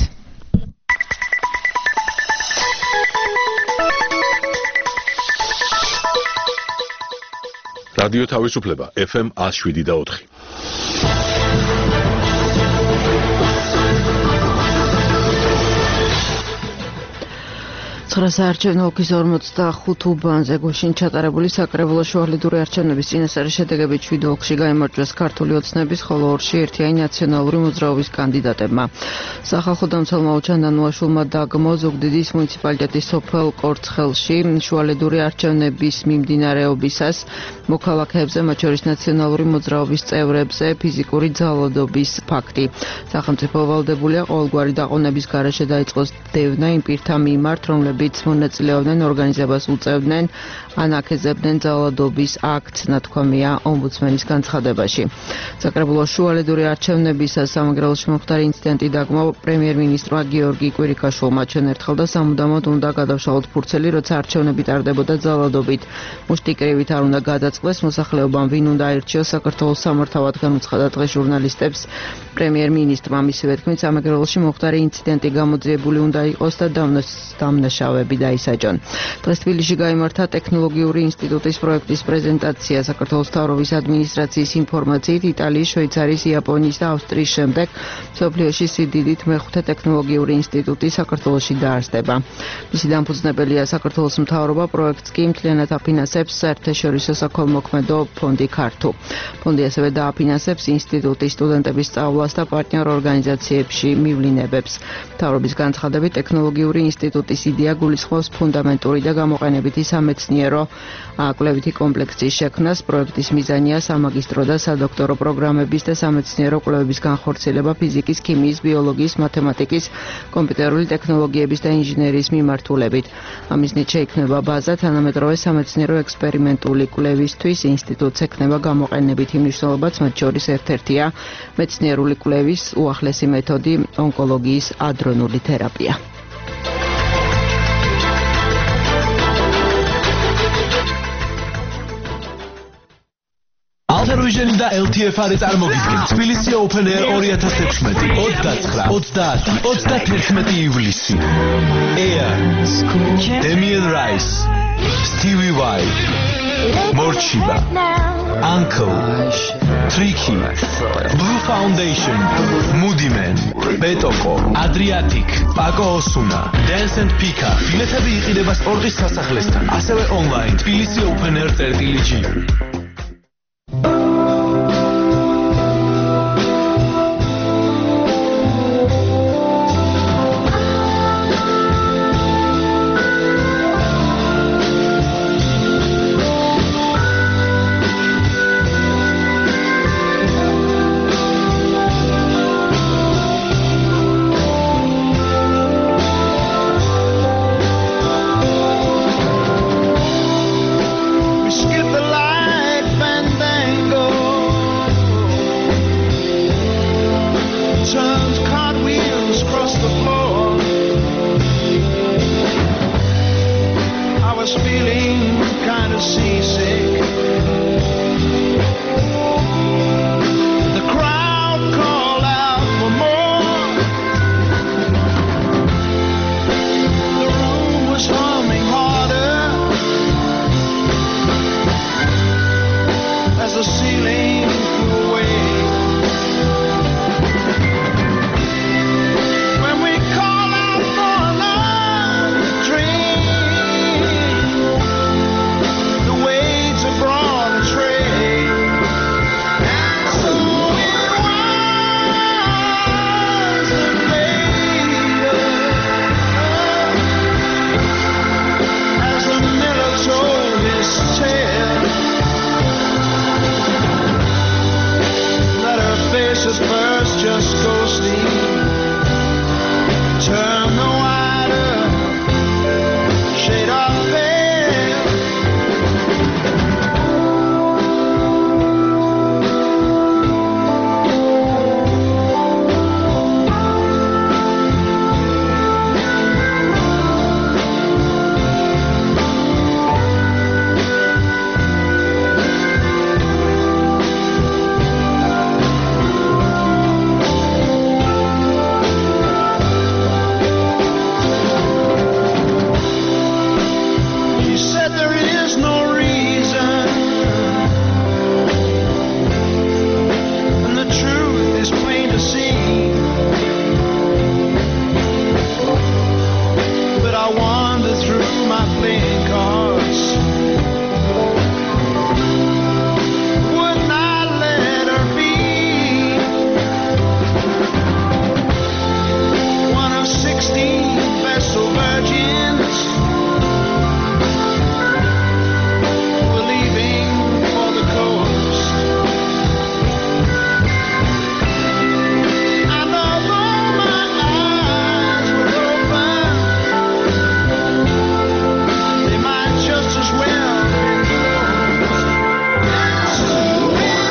რადიო თავისუფლება ეფ ემ one oh seven და four. საარჩევნო ოლქის ორმოცდახუთ უბანზე გუშინ ჩატარებული საკრებულო შუალედური არჩევნების წინასწარი შედეგებით შვიდ ოლქში გაიმარჯვეს ქართული ოცნების, ხოლო ორში ერთიანი ნაციონალური მოძრაობის კანდიდატებმა. სახალხო დამცველმა ოჩანდან უაშულმა დაგმო ზუგდიდის მუნიციპალიტეტის სოფელ კორცხელში შუალედური არჩევნების მიმდინარეობისას მოქალაქეებზე, მათ შორის ნაციონალური მოძრაობის წევრებზე ფიზიკური ძალადობის ფაქტი. სახელმწიფო ვალდებულია ყოველგვარი დაყოვნების გარეშე დაიწყოს დევნა იმ პირთა მიმართ, რომლებიც მონაწილეობდნენ ორგანიზებას უწევდნენ ან აკეთებდნენ ძალადობის აქტს, ნათქვამია ომბუდსმენის განცხადებაში. საკრებულო შუალედური არჩევნებისას სამეგრელოში მომხდარი ინციდენტი დაგმო პრემიერ-მინისტრმა გიორგი კვირიკაშვილმა ჩვენ ერთხელ და სამუდამოდ უნდა გადავშალოთ ფურცელი, როცა არჩევნები ტარდებოდა ძალადობით. მუშტიკრივით არ უნდა გადაწყდეს მოსახლეობამ, ვინ უნდა აირჩიოს საქართველოს სამართავად განუცხადა დღეს ჟურნალისტებს პრემიერ-მინისტრმა. მისივე თქმით, სამეგრელოში მომხდარი ინციდენტი გამოძიებული უნდა იყოს და დამნაშავეები დაისაჯონ. დღეს თბილისში გაიმართა ტექნოლოგიური ინსტიტუტის პროექტის პრეზენტაცია. საქართველოს მთავრობის ადმინისტრაციის ინფორმაციით, იტალიის, შვეიცარიის, იაპონიის და ავსტრიის შემდეგ მსოფლიოში სიდიდით მეხუთე ტექნოლოგიური ინსტიტუტი საქართველოში დაარსდება. მისი დამფუძნებელია საქართველოს მთავრობა, პროექტს კი მთლიანად აფინანსებს საერთაშორისო საქველმოქმედო ფონდი ქართუ. ფონდი ასევე დააფინანსებს ინსტიტუტის სტუდენტების სწავლას და პარტნიორ ორგანიზაციებში მივლინებებს. მთავრობის განცხადებით, ტექნოლოგიური ინსტიტუტის იდეა გულისხმობს ფუნდამენტური და გამოყენებითი სამეცნიერო კვლევითი კომპლექსის შექმნას. პროექტის მიზანია სამაგისტრო და სადოქტორო პროგრამების და სამეცნიერო კვლევების განხორციელება ფიზიკის, ქიმიის, ბიოლოგიის, მათემატიკის, კომპიუტერული ტექნოლოგიების და ინჟინერიის მიმართულებით. ამისნით შეიქმნება ბაზა თანამედროვე სამეცნიერო ექსპერიმენტული კვლევისთვის. ინსტიტუტს ექნება გამოყენებითი მნიშვნელობაც, მათ შორის ერთ-ერთია მეცნიერული კვლევის უახლესი მეთოდი ონკოლოგიის ადრონული თერაპია. Alter და ელ თი ეფ არის წარმოგიდგენ თბილისი Open Air ორი ათას ექვსმეტი ოცდაცხრა ოცდაათი ოცდათერთმეტი ივლისი. Air, Damien Rice, Stevie Vai, Morchiba, Uncle, Tricky, Blue Foundation, Moody Man, Betoko, Adriatic, Paco Osuna, Dance and Pika. ბილეთები იყიდება სპორტის სასახლესთან, ასევე online თბილისი Open Air წერტილი ჯი. Skip the line. kind of seasick. The crowd called out for more. The room was humming harder as the ceiling flew away. When we call out for another drink, the waves are brought a tray, and so it was that later, as the miller told his tale, that her face at first just ghostly turn the wider shade of veil. He said there is no reason, and the truth is plain to see. But I wander through my playing cards, would not let her be one of sixteen vessel virgins who were leaving for the coast. And although my eyes were open, they might just as well be closed. And so it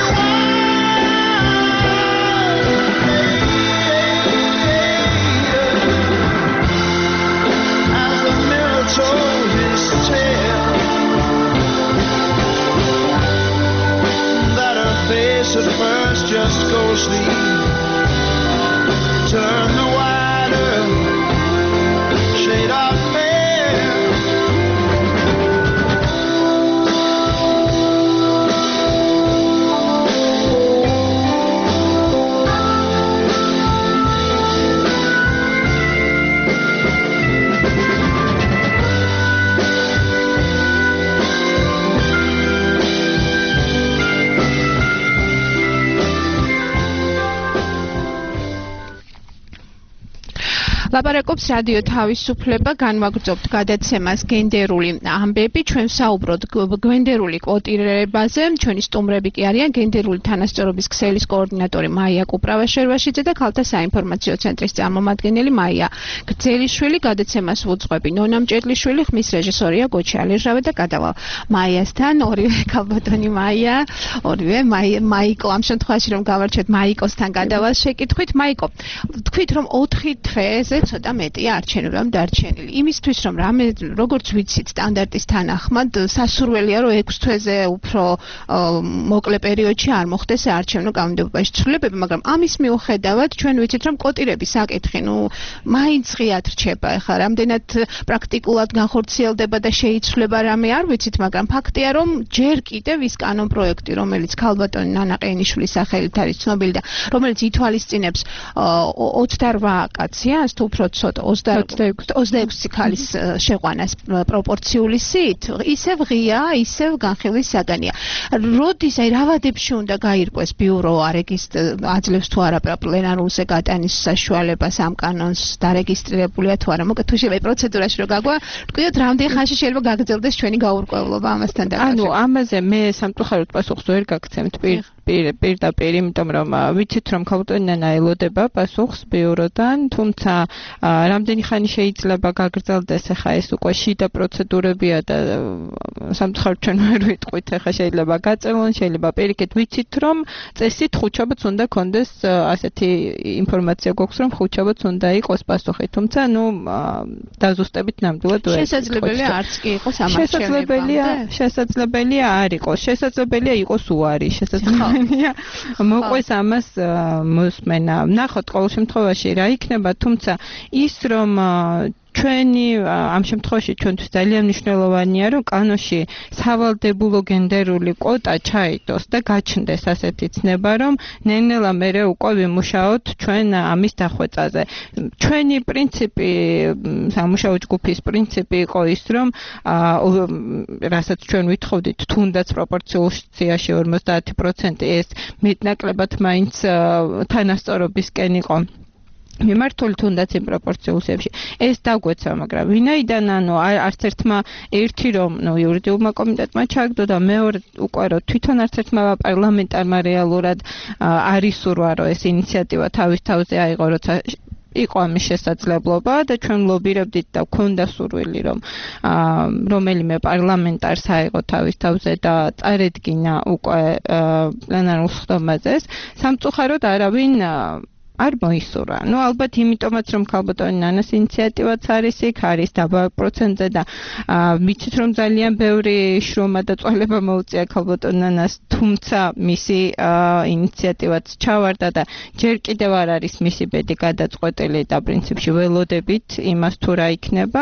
was, as the mirror told his tale, that her face at first just ghostly turn the wider shade of veil. ლაპარაკობს რადიო თავისუფლება, განვაგრძობთ გადაცემას გენდერული ამბები, ჩვენ საუბრობთ გენდერული კვოტირებაზე, ჩვენი სტუმრები კი არიან გენდერული თანასწორობის ქსელის კოორდინატორი მაია კუპრავაშერვაშიძე და ქალთა საინფორმაციო ცენტრის წარმომადგენელი მაია გრძელიშვილი, გადაცემას ვუძღვები ნონა მჭედლიშვილი, ხმის რეჟისორია გოჩი ალეჟავე და გადავალ მაიასთან, ორივე ქალბატონი მაია, ორივე მაიკო, ამ შემთხვევაში რომ გავარჩევთ მაიკოსთან გადავალ შეკითხვით. მაიკო, თქვით რომ ოთხი თვეზე ცოტა მეტია არჩევნებამ დარჩენილი. იმისთვის რომ რამე როგორც ვიცით სტანდარტის თანახმად სასურველია რომ ექვს თვეზე უფრო მოკლე პერიოდში არ მოხდეს საარჩევნო კანონმდებლობაში ცვლილებები, მაგრამ ამის მიუხედავად ჩვენ ვიცით რომ კვოტირების საკითხი ნუ მაინც ღიად რჩება. ეხლა რამდენად პრაქტიკულად განხორციელდება და შეიცვლება რამე არ ვიცით, მაგრამ ფაქტია რომ ჯერ კიდევ ის კანონპროექტი, რომელიც ქალბატონი ნანა ყეინიშვილის სახელით არის ცნობილი და რომელიც ითვალისწინებს ოცდაორ კაციანს თუ უფრო ცოტა ოცდაექვსი ქალის შეყვანას პროპორციული სიით, ისევ ღია, ისევ განხილვის საგანია. როდის აი რა ვადებში უნდა გაირკვეს ბიურო აძლევს თუ არა პლენარულზე გატანის საშუალებას ამ კანონს დარეგისტრირებულია თუ არა? მოკეთ თუ შეიძლება პროცედურაში რომ გაგვა, თქვით რამდენ ხანში შეიძლება გაგრძელდეს ჩვენი გაურკვევლობა ამასთან დაკავშირებით? ანუ ამაზე მე სამწუხაროდ პასუხს ვერ გაგცემთ პირ. პირდაპირ, იმიტომ რომ ვიცით რომ ქალბატონი ელოდება პასუხს ბიუროდან, თუმცა რამდენი ხანი შეიძლება გაგრძელდეს ახლა ეს უკვე შიდა პროცედურებია და სამწუხაროდ ჩვენ ვერ ვიტყვით ახლა შეიძლება გაწევონ, შეიძლება პირიქით ვიცით რომ წესით ხუთშაბათს უნდა კონდეს ასეთი ინფორმაცია გვაქვს რომ ხუთშაბათს უნდა იყოს პასუხი, თუმცა ნუ დაზუსტებით ნამდვილად ვერ შესაძლებელია არც კი იყოს ამას შესაძლებელია შესაძლებელია არ იყოს შესაძლებელია იყოს უარი შესაძლებელია მოყვეს ამას მოსმენა ნახოთ ყოველ შემთხვევაში რა იქნება, თუმცა ის რომ ჩვენი ამ შემთხვევაში ჩვენთვის ძალიან მნიშვნელოვანია რომ კანონში სავალდებულო გენდერული კვოტა ჩაიდოს და გაჩნდეს ასეთი ცნება რომ ნელ-ნელა მერე უკვე ვიმუშაოთ ჩვენ ამის დახვეწაზე. ჩვენი პრინციპი სამუშაო ჯგუფის პრინციპი იყო ის რომ რასაც ჩვენ ვითხოვდით თუნდაც პროპორციაში ორმოცდაათი პროცენტი ეს მეტნაკლებად მაინც თანასწორობისკენ იყო მიმართული თუნდაც იმ პროპორციულებში ეს დაგვეცა, მაგრამ ვინაიდან ანუ არც ერთმა ერთი რომ ნუ იურიდიულმა კომიტეტმა ჩააგდო და მეორე უკვე რომ თვითონ არც ერთმა პარლამენტარმა რეალურად არ ისურვა რომ ეს ინიციატივა თავის თავზე აიღო, როცა იყო ამის შესაძლებლობა და ჩვენ ლობირებდით და გვქონდა სურვილი რომ რომელიმე პარლამენტარს აიღო თავის თავზე და წარედგინა უკვე პლენარულ ხდომაზე. სამწუხაროდ არავინ არ მოისურვა. ნუ ალბათ იმიტომაც რომ ქალბატონი ნანას ინიციატივაც არის იქ არის დაბა პროცენტზე და ვიცით რომ ძალიან ბევრი შრომა და წვალება მოუწია ქალბატონ ნანას, თუმცა მისი ინიციატივაც ჩავარდა და ჯერ კიდევ არ არის მისი ბედი გადაწყვეტილი და პრინციპში ველოდებით იმას თუ რა იქნება.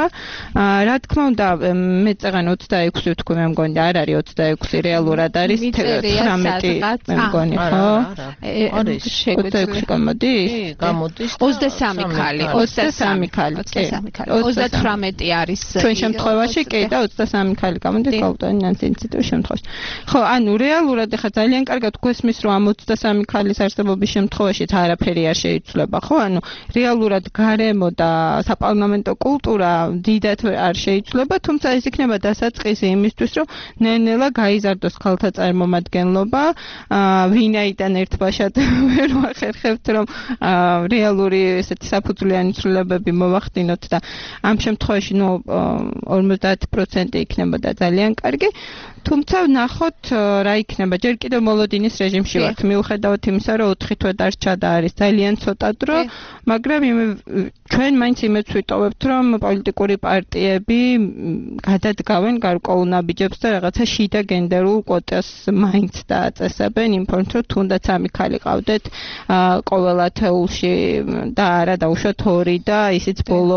რა თქმა უნდა მე წაღან ოცდაექვსი ვთქვი, მე მგონი არ არის ოცდაექვსი რეალურად არის თერთმეტი მე მგონი ხო? არის ოცდაექვსი გამოდი გამოდის ოცდასამი ქალი ოცდასამი ქალი ოცდათვრამეტი არის ჩვენ შემთხვევაში კი და ოცდასამი ქალი გამოდის ქალბატონი ნანს ინიციატივის შემთხვევაში. ხო, ანუ რეალურად ახლა ძალიან კარგად გვესმის რომ ამ ოცდასამი ქალის არსებობის შემთხვევაში არაფერი არ შეიცვლება, ხო? ანუ რეალურად გარემო და საპარლამენტო კულტურა დიდად არ შეიცვლება, თუმცა ეს იქნება დასაწყისი იმისთვის რომ ნელ-ნელა გაიზარდოს ქალთა წარმომადგენლობა, ვინაიდან ერთბაშად ვერ ვახერხებთ რომ რეალური ესეთი საფუძვლიანი ცვლილებები მოვახდინოთ და ამ შემთხვევაში ნუ ორმოცდაათი პროცენტი იქნებოდა ძალიან კარგი. თუმცა ნახოთ რა იქნება. ჯერ კიდევ მოლოდინის რეჟიმში ვართ, მიუხედავად იმისა რომ ოთხი თვე დარჩა და არის ძალიან ცოტა დრო, მაგრამ ჩვენ მაინც იმედს ვიტოვებთ რომ პოლიტიკური პარტიები გადადგავენ გარკვეულ ნაბიჯებს და რაღაცა შიდა გენდერულ კვოტას მაინც დააწესებენ იმ ფორმით რომ თუნდაც ამი ქალი ყავდეთ ყოველ ათეულში და არა დაუშვათ ორი და ისიც ბოლო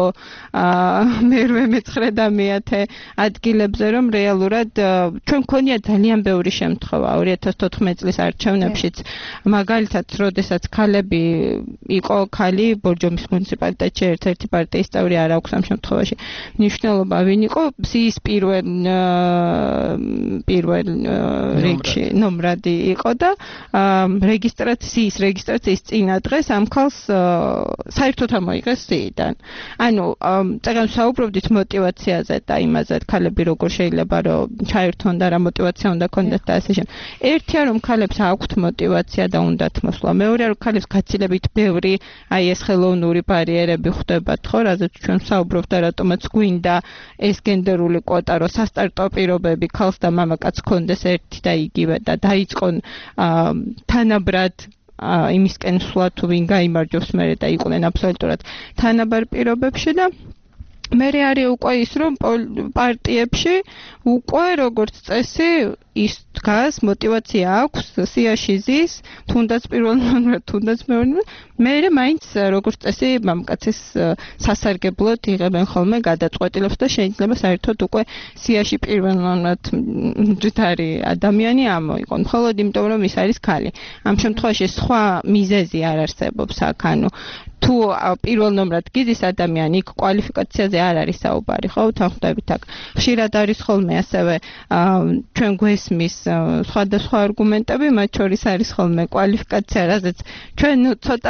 მერვე მეცხრე და მეათე ადგილებზე რომ რეალურად ჩვენ მქონია ძალიან ბევრი შემთხვევა ორი ათას თოთხმეტი წლის არჩევნებშიც, მაგალითად, როდესაც ქალები იყო ქალი ბორჯომის მუნიციპალიტეტში ერთ-ერთი პარტიის წევრი არ აქვს ამ შემთხვევაში მნიშვნელობა ვინ იყო, სიის პირველ პირველ რიგში ნომრადი იყო და რეგისტრაციის რეგისტრაციის წინა დღეს ამ ქალს საერთოდ არ მოიღეს სიიდან. ანუ წეგან საუბრობდით მოტივაციაზე და იმაზე ქალები როგორ შეიძლება რომ ჩაერთონ და რა მოტივაცია უნდა კონდეთ და ასე შემდეგ. ერთია რომ ქალებს აქვთ მოტივაცია და უნდათ მოსვლა. მეორეა რომ ქალებს გაცილებით ბევრი აი ეს ხელოვნური ბარიერები ხვდებათ, ხო, რაზეც ჩვენ საუბრობთ და რატომაც გვინდა ეს გენდერული კვოტა, რომ სასტარტო პირობები ქალს და მამაკაცს კონდეს ერთი და იგივე და დაიწყონ თანაბრად იმისკენ სვლა თუ ვინ გაიმარჯვებს მერე და იყვნენ აბსოლუტურად თანაბარ პირობებში და მერე არის უკვე ის რომ პარტიებში უკვე როგორც წესი ის დგას, მოტივაცია აქვს, სიაში ზის, თუნდაც პირველ ნომრად, თუნდაც მეორე, მერე მაინც როგორც წესი მამკაცის სასარგებლოდ იღებენ ხოლმე გადაწყვეტილებს და შეიძლება საერთოდ უკვე სიაში პირველ ნომრად მდრითარი ადამიანი ამოიყონ, მხოლოდ იმიტომ რომ ის არის ქალი. ამ შემთხვევაში სხვა მიზეზი არ არსებობს აქ, ანუ თუ პირველ ნომრად გიდის ადამიანი, იქ კვალიფიკაციაზე არ არის საუბარი, ხო, თანხმდებით აქ. ხშირად არის ხოლმე ასევე ჩვენ გვეს ისმის სხვადასხვა არგუმენტები, მათ შორის არის ხოლმე კვალიფიკაცია, რაზეც ჩვენ ნუ ცოტა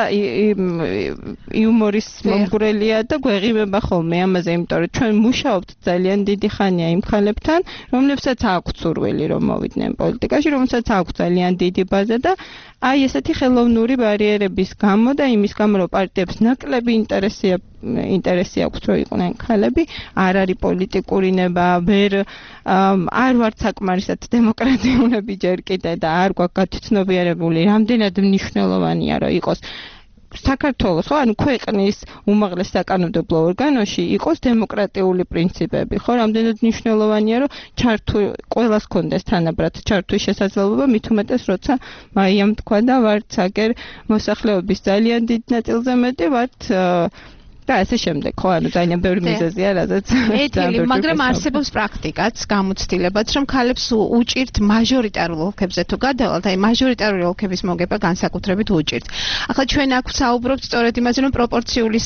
იუმორის მომგვრელია და გვეღიმება ხოლმე ამაზე, იმიტომ რომ ჩვენ მუშაობთ ძალიან დიდი ხანია იმ ხალებთან, რომლებსაც აქვს სურვილი რომ მოვიდნენ პოლიტიკაში, რომელსაც აქვს ძალიან დიდი ბაზა და აი ესეთი ხელოვნური ბარიერების გამო და იმის გამო რომ პარტიებს ნაკლები ინტერესია ინტერესი აქვს რომ იყვნენ ქალები, არ არის პოლიტიკური ნება, ვერ არ ვართ საკმარისად დემოკრატიულები ჯერ კიდე და არ გვაქვს გათვითცნობიერებული, რამდენად მნიშვნელოვანია რომ იყოს საქართველოს, ხო, ანუ ქვეყნის უმაღლეს საკანონმდებლო ორგანოში იყოს დემოკრატიული პრინციპები, ხო, რამდენად მნიშვნელოვანია რომ ჩართული ყველას კონდეს თანაბრად ჩართვის შესაძლებლობა, მით უმეტეს როცა მაიამ თქვა და ვართ აგერ მოსახლეობის ძალიან დიდ ნაწილზე მეტი ვართ და ასე შემდეგ, ხო, ანუ ძალიან ბევრი მიზეზია, რაზეც ეთილი, მაგრამ არსებობს პრაქტიკაც, გამოცდილებაც, რომ ქალებს უჭირთ მაჟორიტარულ ოლქებზე თუ გადავალთ, აი მაჟორიტარული ოლქების მოგება განსაკუთრებით უჭირთ. ახლა ჩვენ აქ საუბრობთ სწორედ იმაზე, რომ პროპორციული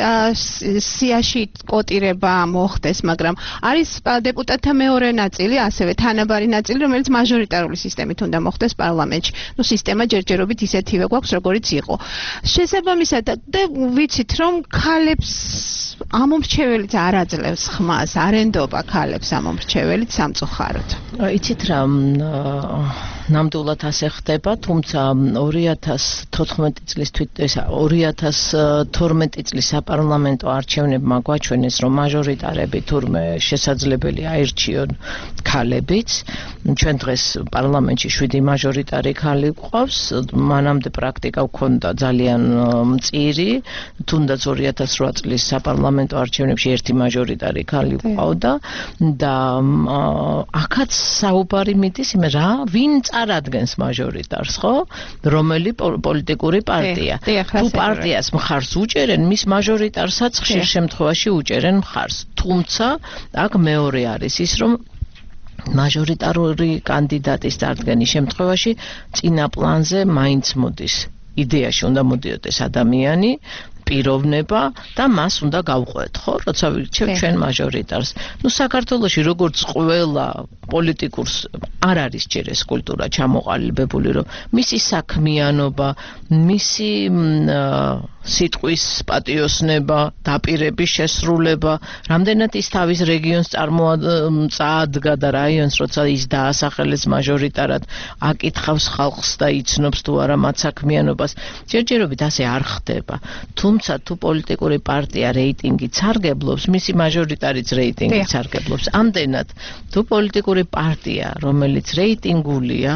სიაში კოტირება მოხდეს, მაგრამ არის დეპუტატთა მეორე ნაწილი, ასევე თანაბარი ნაწილი, რომელიც მაჟორიტარული სისტემით უნდა მოხდეს პარლამენტში. ნუ სისტემა ჯერჯერობით ისეთივე გვაქვს, როგორიც იყო. შესაბამისად, და ვიცით, რომ ქალ ამომრჩეველიც არ აძლევს ხმას, არ ენდობა ქალებს ამომრჩეველიც სამწუხაროდ. იცით რა, ნამდვილად ასე ხდება, თუმცა ორი ათას თოთხმეტი წლის ორი ათას თორმეტი წლის საპარლამენტო არჩევნებმა გვაჩვენეს, რომ მაჟორიტარები თურმე შესაძლებელი აირჩიონ ქალებიც. ჩვენ დღეს პარლამენტში შვიდი მაჟორიტარი ქალი გვყავს, მანამდე პრაქტიკა გვქონდა ძალიან მწირი, თუნდაც ორი ათას რვა წლის საპარლამენტო არჩევნებში ერთი მაჟორიტარი ქალი გვყავდა და აქაც საუბარი მიდის იმე რა, ვინ წარადგენს მაჟორიტარს, ხო? რომელი პოლიტიკური პარტია. თუ პარტიას მხარს უჭერენ, მის მაჟორიტარსაც ხშირ შემთხვევაში უჭერენ მხარს. თუმცა აქ მეორე არის ის, რომ მაჟორიტარული კანდიდატის წარდგენის შემთხვევაში წინა პლანზე მაინც მოდის. იდეაში უნდა მოდიოდეს ადამიანი, პიროვნება და მას უნდა გავყვეთ, ხო? როცა ვირჩევ ჩვენ მაჟორიტარს. ნუ საქართველოში როგორც ყველა პოლიტიკურს არ არის ჯერ ეს კულტურა ჩამოყალიბებული, რომ მისი საქმიანობა, მისი სიტყვის პატიოსნება, დაპირების შესრულება, რამდენად ის თავის რეგიონს წაადგა და რაიონს, როცა ის დაასახელეს მაჟორიტარად, აკითხავს ხალხს და იცნობს თუ არა მათ საქმიანობას, ჯერჯერობით ასე არ ხდება. თუმცა თუ პოლიტიკური პარტია რეიტინგით სარგებლობს, მისი მაჟორიტარიც რეიტინგით სარგებლობს. ამდენად, თუ პოლიტიკური პარტია, რომელიც რეიტინგულია,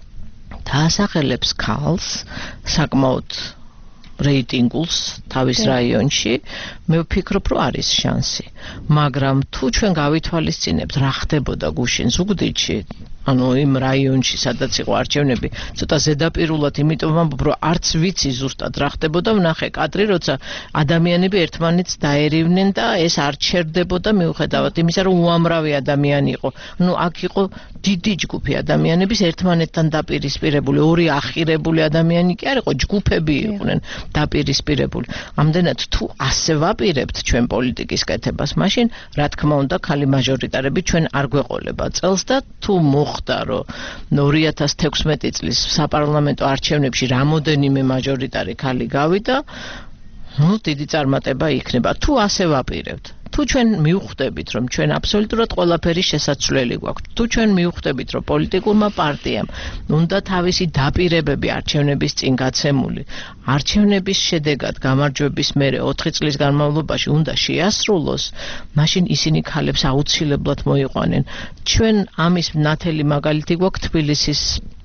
დაასახელებს ქალს, საკმაოდ რეიტინგულს თავის რაიონში, მე ვფიქრობ, რომ არის შანსი. მაგრამ თუ ჩვენ გავითვალისწინებთ, რა ხდებოდა გუშინ ზუგდიდში, ანუ იმ რაიონში, სადაც იყო არჩევნები, ცოტა ზედაპირულად, იმიტომ ვამბობ, რომ არც ვიცი ზუსტად რა ხდებოდა, ვნახე კადრი, როცა ადამიანები ერთმანეთს დაერივნენ და ეს არ ჩერდებოდა მიუხედავად იმისა, რომ უამრავი ადამიანი იყო. ნუ აქ იყო დიდი ჯგუფი ადამიანების ერთმანეთთან დაპირისპირებული, ორი ახირებული ადამიანი კი არ იყო, ჯგუფები იყვნენ დაპირისპირებული. ამდენად თუ ასე ვაპირებთ ჩვენ პოლიტიკის კეთებას, მაშინ რა თქმა უნდა, ქალი მაჟორიტარები ჩვენ არ გვეყოლება წელს და თუ მოხდა, რომ ორი ათას თექვსმეტი წლის საპარლამენტო არჩევნებში რამოდენიმე მაჟორიტარი ქალი გავიდა, ნუ დიდი წარმატება იქნება. თუ ასე ვაპირებთ, თუ ჩვენ მივხვდებით, რომ ჩვენ აბსოლუტურად ყველაფერი შესაძლებელი გვაქვს, თუ ჩვენ მივხვდებით, რომ პოლიტიკურმა პარტიამ უნდა თავისი დაპირებები არჩევნების წინ გაცემული, არჩევნების შედეგად გამარჯვების მერე ოთხი წლის განმავლობაში უნდა შეასრულოს, მაშინ ისინი ქალებს აუცილებლად მოიყვანენ. ჩვენ ამის ნათელი მაგალითი გვაქვს თბილისის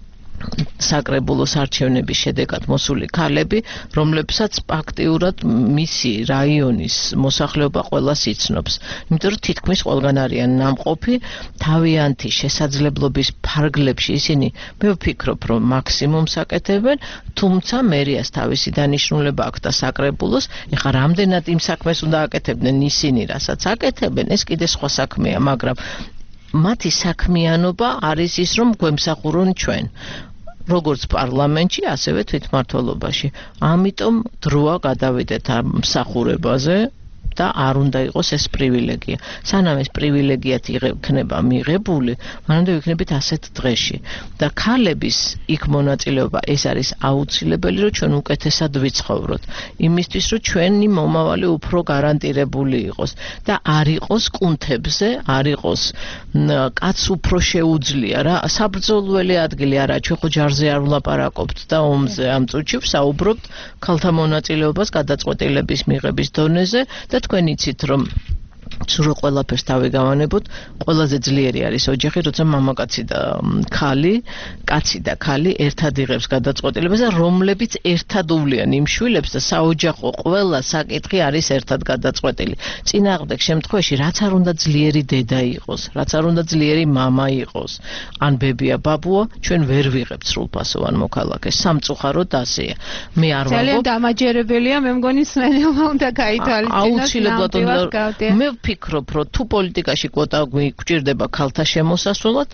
საკრებულოს არჩევნების შედეგად მოსული ქალები, რომლებსაც ფაქტიურად მისი რაიონის მოსახლეობა ყველას იცნობს. იმიტომ რომ თითქმის ყველგან არიან ნამყოფი, თავიანთი შესაძლებლობის ფარგლებში ისინი მე ვფიქრობ, რომ მაქსიმუმს აკეთებენ, თუმცა მერიას თავისი დანიშნულება აქვს და საკრებულოს, ეხლა რამდენად იმ საქმეს უნდა აკეთებდნენ ისინი, რასაც აკეთებენ, ეს კიდე სხვა საქმეა, მაგრამ მათი საქმიანობა არის ის, რომ გვემსახურონ ჩვენ. როგორც პარლამენტში, ასევე თვითმმართველობაში. ამიტომ დროა გადავიდეთ ამ მსახურებაზე და არ უნდა იყოს ეს პრივილეგია. სანამ ეს პრივილეგიად იქნება მიღებული, მანამდე ვიქნებით ასეთ დღეში. და ქალების იქ მონაწილეობა ეს არის აუცილებელი, რომ ჩვენ უკეთესად ვიცხოვროთ. იმისთვის, რომ ჩვენი მომავალი უფრო გარანტირებული იყოს და არ იყოს კუნთებზე, არ იყოს კაც უფრო შეუძლია რა, საბრძოლველი ადგილი არა, ჩვენ ხო ჯარზე არ ვლაპარაკობთ და ომზე ამ წუთში ვსაუბრობთ ქალთა მონაწილეობას გადაწყვეტილების მიღების დონეზე და თქვენ იცით რომ სულ ყველაფერს თავი გავანებოთ, ყველაზე ძლიერი არის ოჯახი, როცა მამაკაცი და ქალი, კაცი და ქალი ერთად იღებს გადაწყვეტილებას და რომლებიც ერთად უვლიან იმ შვილებს და საოჯახო ყველა საკითხი არის ერთად გადაწყვეტილი. წინააღმდეგ შემთხვევაში რაც არ უნდა ძლიერი დედა იყოს, რაც არ უნდა ძლიერი მამა იყოს, ან ბებია ბაბუა, ჩვენ ვერ ვიღებთ სრულფასოვან მოქალაქეს. სამწუხაროდ ასეა. მე არ ვამბობ. ძალიან დამაჯერებელია, მე მგონი სმენელმა უნდა გაითვალისწინოს. აუცილებლად უნდა მე ვფიქრობ, რომ თუ პოლიტიკაში კვოტა გვჭირდება ქალთა შემოსასვლელად,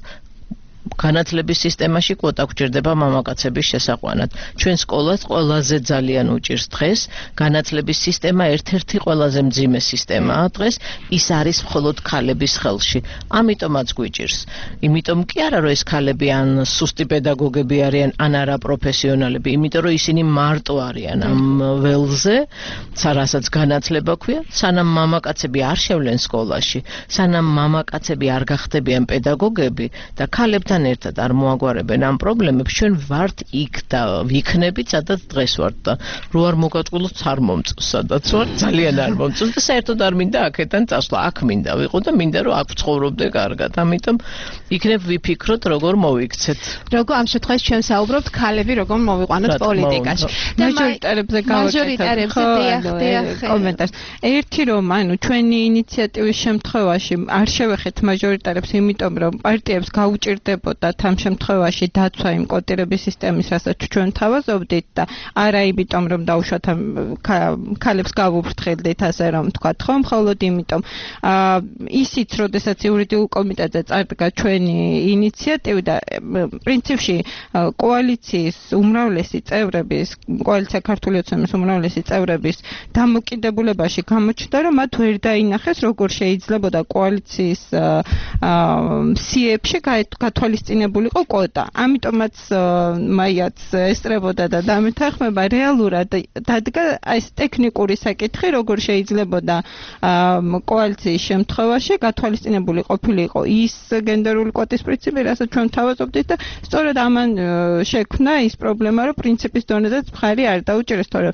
განათლების სისტემაში კვოტა გვჭირდება მამაკაცების შესაყვანად. ჩვენ სკოლას ყველაზე ძალიან უჭირს დღეს, განათლების სისტემა ერთ-ერთი ყველაზე მძიმე სისტემაა დღეს, ის არის მხოლოდ ქალების ხელში. ამიტომაც გვიჭირს. იმიტომ კი არა, რომ ეს ქალები ან სუსტი პედაგოგები არიან, ან არა პროფესიონალები, იმიტომ რომ ისინი მარტო არიან ამ ველზე, რასაც განათლება ქვია, სანამ მამაკაცები არ შევლენ სკოლაში, სანამ მამაკაცები არ გახდებიან პედაგოგები და ქალებთან ერთად არ მოაგვარებენ ამ პრობლემებს, ჩვენ ვართ იქ და ვიქნებით, სადაც დღეს ვართ და რო არ მოგაწყვილოთ არ მომწონს, სადაც ვართ ძალიან არ მომწონს და საერთოდ არ მინდა აქედან წასვლა, აქ მინდა ვიყო და მინდა რომ აქ ვცხოვრობდე კარგად. ამიტომ იქნებ ვიფიქროთ როგორ მოვიქცეთ. როგორ ამ შემთხვევაში ჩვენ საუბრობთ ქალები როგორ მოვიყვანოთ პოლიტიკაში. მაჟორიტარებზე გავაკეთებ კომენტარს. ერთი რომ ანუ ჩვენი ინიციატივის შემთხვევაში არ შევეხეთ მაჟორიტარებს, იმიტომ რომ პარტიებს გაუჭირდება და ამ შემთხვევაში დაცვა იმ კოტირების სისტემის, რასაც ჩვენ თავაზობდით და არა იმიტომ რომ დაუშვათ ქალებს გავუფრთხილდით ასე რომ ვთქვათ ხო, მხოლოდ იმიტომ ისიც როდესაც იურიდიულ კომიტეტზე წარდგა ჩვენი ინიციატივა და პრინციპში კოალიციის უმრავლესი წევრების, კოალიცია ქართული ოცნების უმრავლესი წევრების დამოკიდებულებაში გამოჩნდა, რომ მათ ვერ დაინახეს როგორ შეიძლებოდა კოალიციის სიებში გათვალისწინებულიყო კვოტა. ამიტომაც მაიაც ესწრებოდა და დამეთანხმება რეალურად დადგა ეს ტექნიკური საკითხი, როგორ შეიძლებოდა კოალიციის შემთხვევაში გათვალისწინებული ყოფილიყო ის გენდერული კვოტის პრინციპი, რასაც ჩვენ თავაზობდით და სწორედ ამან შექმნა ის პრობლემა, რომ პრინციპის დონეზეც მხარი არ დაუჭირეს, თორემ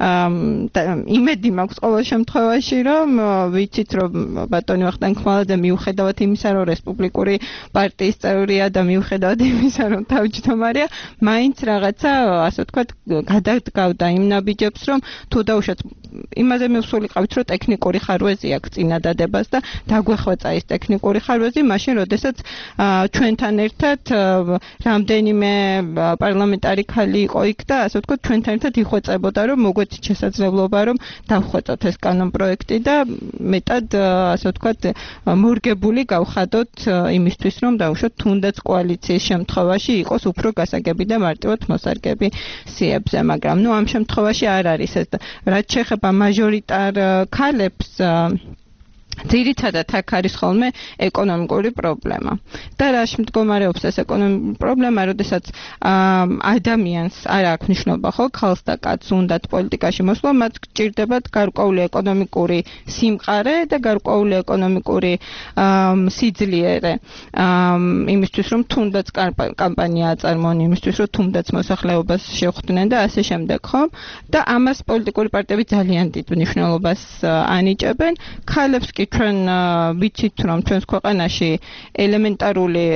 იმედი მაქვს ყოველ შემთხვევაში, რომ ვიცით, რომ ბატონი ვახტანგ ხმალაძე მიუხედავად იმისა, რომ რესპუბლიკური პარტიის წევრია და მიუხედავად იმისა, რომ თავმჯდომარეა, მაინც რაღაცა, ასე ვთქვათ, გადადგავდა იმ ნაბიჯებს, რომ თუ დაუშვათ იმაზე მივსულიყავით, რომ ტექნიკური ხარვეზი აქვს წინადადებას და დაგვეხვეწა ის ტექნიკური ხარვეზი, მაშინ, როდესაც ჩვენთან ერთად რამდენიმე პარლამენტარი ქალი იყო იქ და ასე ვთქვათ, ჩვენთან ერთად იხვეწებოდა, რომ მოგვეცით შესაძლებლობა, რომ დავხვეწოთ ეს კანონპროექტი და მეტად, ასე ვთქვათ, მორგებული გავხადოთ იმისთვის, რომ დაუშვათ თუნდაც კოალიციის შემთხვევაში იყოს უფრო გასაგები და მარტივად მოსარგები სიებზე, მაგრამ ნუ ამ შემთხვევაში არ არის ეს და რაც შეეხება მაჟორიტარ ქალებს ძირითადად აქ არის ხოლმე ეკონომიკური პრობლემა. და რაში მდგომარეობს ეს ეკონომიკური პრობლემა, როდესაც ადამიანს არ აქვს მნიშვნელობა, ხო, ქალს და კაცს უნდათ პოლიტიკაში მოსვლა, მათ გჭირდებათ გარკვეული ეკონომიკური სიმყარე და გარკვეული ეკონომიკური სიძლიერე. იმისთვის, რომ თუნდაც კამპანია აწარმოონ, იმისთვის, რომ თუნდაც მოსახლეობას შევხვდნენ და ასე შემდეგ, ხო? და ამას პოლიტიკური პარტიები ძალიან დიდ მნიშვნელობას ანიჭებენ. ქალებს კი ჩვენ ვიცით, რომ ჩვენს ქვეყანაში ელემენტარული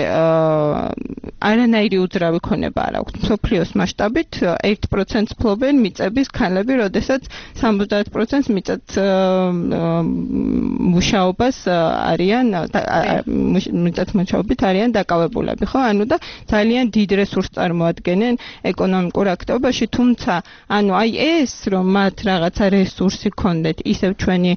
არანაირი უძრავი ქონება არ აქვს. მსოფლიოს მასშტაბით ერთ პროცენტს ფლობენ მიწების ქალები, როდესაც სამოცდაათ პროცენტს მიწად მუშაობას არიან მიწად მუშაობით არიან დაკავებულები, ხო? ანუ და ძალიან დიდ რესურსს წარმოადგენენ ეკონომიკურ აქტივობაში, თუმცა ანუ აი ეს რომ მათ რაღაცა რესურსი ქონდეთ, ისევ ჩვენი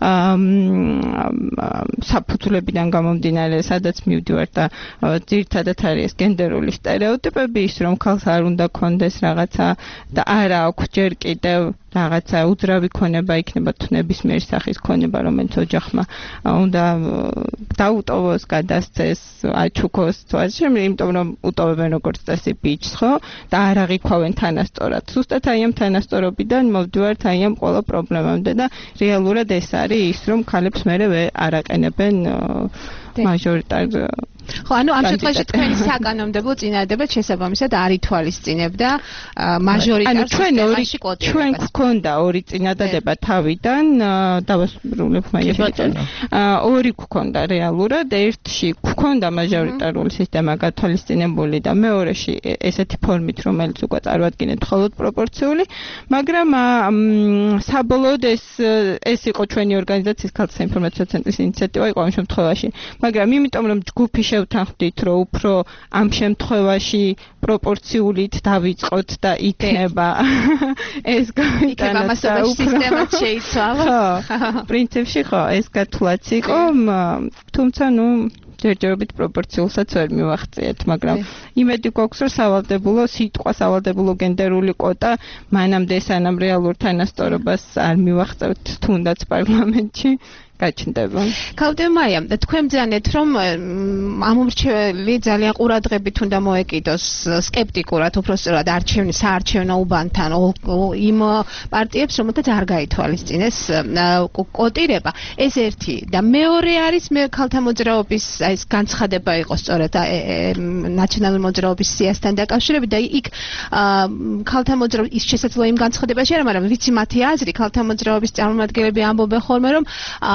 საფუძვლებიდან გამომდინარე, სადაც მივდივართ და ძირითადად არის გენდერული სტერეოტიპები, ის რომ ქალს არ უნდა ქონდეს რაღაცა და არა აქვს ჯერ კიდევ რაღაცა უძრავი ქონება იქნება თუ ნებისმიერი სახის ქონება, რომელიც ოჯახმა უნდა დაუტოვოს, გადასცეს, აჩუქოს, თუ ასე შემდეგ, იმიტომ რომ უტოვებენ როგორც წესი ბიჭს, ხო? და არ აღიქვავენ თანასწორად. Ზუსტად აი ამ თანასწორობიდან მოვდივართ აი ამ ყველა პრობლემამდე და რეალურად ეს არის ის, რომ ქალებს მერე არ აყენებენ მაჟორიტარ ხო, ანუ ამ შემთხვევაში თქვენი საკანონმდებლო წინადადება შესაბამისად არ ითვალისწინებდა მაჟორიტარ სისტემაში კვოტირებას. ჩვენ გვქონდა ორი წინადადება თავიდან, დავასრულებ მაჟორიტარ. ორი გვქონდა რეალურად, ერთში გვქონდა მაჟორიტარული სისტემა გათვალისწინებული და მეორეში ესეთი ფორმით, რომელიც უკვე წარმოადგენთ მხოლოდ პროპორციული, მაგრამ საბოლოოდ ეს ეს იყო ჩვენი ორგანიზაციის ქალთა საინფორმაციო ცენტრის ინიციატივა იყო ამ შემთხვევაში, მაგრამ იმიტომ რომ ჯგუფი შევთანხმდით, რომ უფრო ამ შემთხვევაში პროპორციულით დავიწყოთ და იქნება ეს გამიტანა სისტემაც შეიცვალა. ხო, პრინციპში ხო, ეს გათვლაც იყო, თუმცა ნუ ჯერჯერობით პროპორციულსაც ვერ მივახციეთ, მაგრამ იმედი გვაქვს, რომ სავალდებულო სიტყვა, სავალდებულო გენდერული კვოტა მანამდე სანამ რეალურ თანასწორობას არ მივახცევთ თუნდაც პარლამენტში გაჩნდება. ქავდემაია, თქვენ ბრძანეთ, რომ ამომრჩეველი ძალიან ყურადღებით უნდა მოეკიდოს სკეპტიკურად, უბრალოდ არჩევნის საარჩევნო უბანთან იმ პარტიებს, რომელთაც არ გაითვალისწინეს კვოტირება. ეს ერთი და მეორე არის მე ქალთა მოძრაობის ეს განცხადება იყო სწორედ ნაციონალური მოძრაობის სიასთან დაკავშირებით და იქ ქალთა მოძრაობის ის შესაძლოა იმ განცხადებაში არა, მაგრამ ვიცი მათი აზრი, ქალთა მოძრაობის წარმომადგენლები ამბობენ ხოლმე, რომ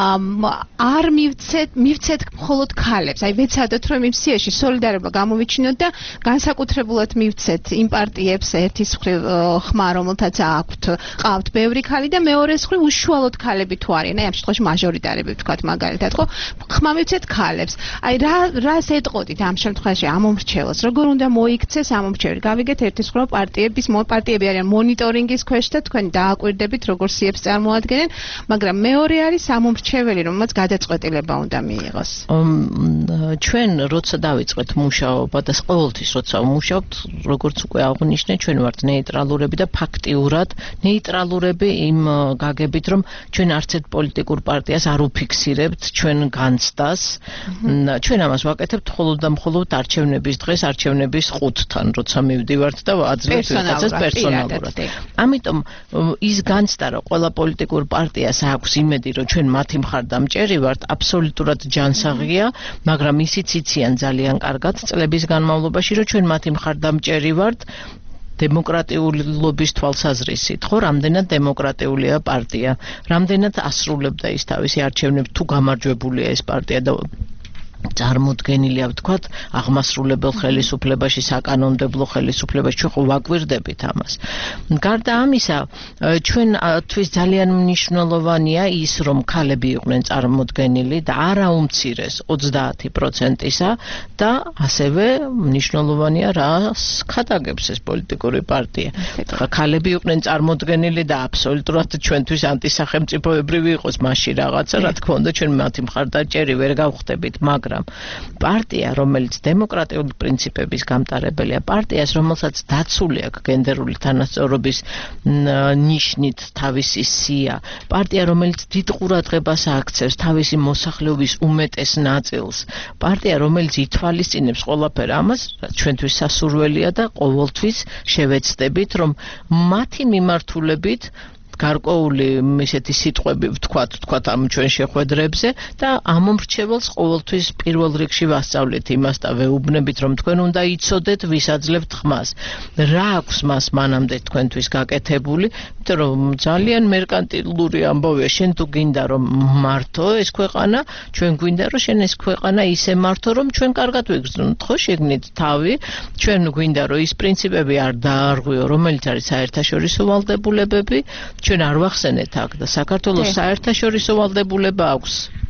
არ მივცეთ მივცეთ მხოლოდ ქალებს. აი ვეცადოთ რომ იმ სიაში სოლიდარობა გამოვიჩინოთ და განსაკუთრებულად მივცეთ იმ პარტიებს ერთის მხრივ ხმა, რომელთაც აქვთ ყავთ ბევრი ქალი და მეორეს მხრივ უშუალოდ ქალები თუ არიან, აი ამ შემთხვევაში მაჟორიტარები ვთქვათ მაგალითად, ხო? ხმა მივცეთ ქალებს. აი რა რას ეტყოდით ამ შემთხვევაში ამომრჩეველს? როგორ უნდა მოიქცეს ამომრჩეველი? გავიგეთ ერთის მხრივ პარტიების პარტიები არიან მონიტორინგის ქვეშ და თქვენ დააკვირდებით როგორ სიებს წარმოადგენენ, მაგრამ მეორე არის ამომრჩეველი რომელმაც გადაწყვეტილება უნდა მიიღოს. ჩვენ როცა დავიწყეთ მუშაობა და ყოველთვის როცა ვმუშაობთ, როგორც უკვე აღნიშნე, ჩვენ ვართ ნეიტრალურები და ფაქტიურად ნეიტრალურები იმ გაგებით, რომ ჩვენ არც ერთ პოლიტიკურ პარტიას არ უფიქსირებთ ჩვენ განცდას. ჩვენ ამას ვაკეთებთ მხოლოდ და მხოლოდ არჩევნების დღეს, არჩევნების ყუთთან, როცა მივდივართ და აძლევთ ვიღაცას პერსონალურად. ამიტომ ის განცდა, რომ ყველა პოლიტიკურ პარტიას აქვს იმედი, რომ ჩვენ მათი მხარდამჭერი ვართ, აბსოლუტურად ჯანსაღია, მაგრამ ისიც იციან ძალიან კარგად წლების განმავლობაში, რომ ჩვენ მათი მხარდამჭერი ვართ დემოკრატიულობის თვალსაზრისით, ხო, რამდენად დემოკრატიულია პარტია, რამდენად ასრულებდა ის თავისი არჩევნები, თუ გამარჯვებულია ეს პარტია და წარმოდგენილია ვთქვათ აღმასრულებელ ხელისუფლებაში, საკანონმდებლო ხელისუფლებაში, ჩვენ ხო ვაკვირდებით ამას. გარდა ამისა, ჩვენთვის ძალიან მნიშვნელოვანია ის, რომ ქალები იყვნენ წარმოდგენილი და არა უმცირეს ოცდაათი პროცენტისა და ასევე მნიშვნელოვანია რას ხადაგებს ეს პოლიტიკური პარტია. ქალები იყვნენ წარმოდგენილი და აბსოლუტურად ჩვენთვის ანტისახელმწიფოებრივი იყოს მასში რაღაცა, რა თქმა უნდა, ჩვენ მათი მხარდამჭერი ვერ გავხდებით, მაგრამ პარტია, რომელიც დემოკრატიული პრინციპების გამტარებელია, პარტიას, რომელსაც დაცული აქვს გენდერული თანასწორობის ნიშნით თავისი სია, პარტია, რომელიც დიდ ყურადღებას აქცევს თავისი მოსახლეობის უმეტეს ნაწილს, პარტია, რომელიც ითვალისწინებს ყველაფერ ამას, ჩვენთვის სასურველია და ყოველთვის შევეცდებით, რომ მათი მიმართულებით გარკვეული ისეთი სიტყვები ვთქვათ, ვთქვათ ამ ჩვენ შეხვედრებზე და ამომრჩეველს ყოველთვის პირველ რიგში ვასწავლეთ იმას და ვეუბნებით, რომ თქვენ უნდა იცოდეთ, ვისაძლევთ ხმას. რა აქვს მას მანამდე თქვენთვის გაკეთებული, იმიტომ რომ ძალიან მერკანტილური ამბავია, შენ თუ გინდა რომ მართო ეს ქვეყანა, ჩვენ გვინდა რომ შენ ეს ქვეყანა ისე მართო, რომ ჩვენ კარგად ვიგრძნოთ, ხო, შეგნით თავი, ჩვენ გვინდა რომ ის პრინციპები არ დაარღვიო, რომელიც არის საერთაშორისო ვალდებულებები, ჩვენ არ ვახსენეთ აქ და საქართველოს საერთაშორისო ვალდებულება აქვს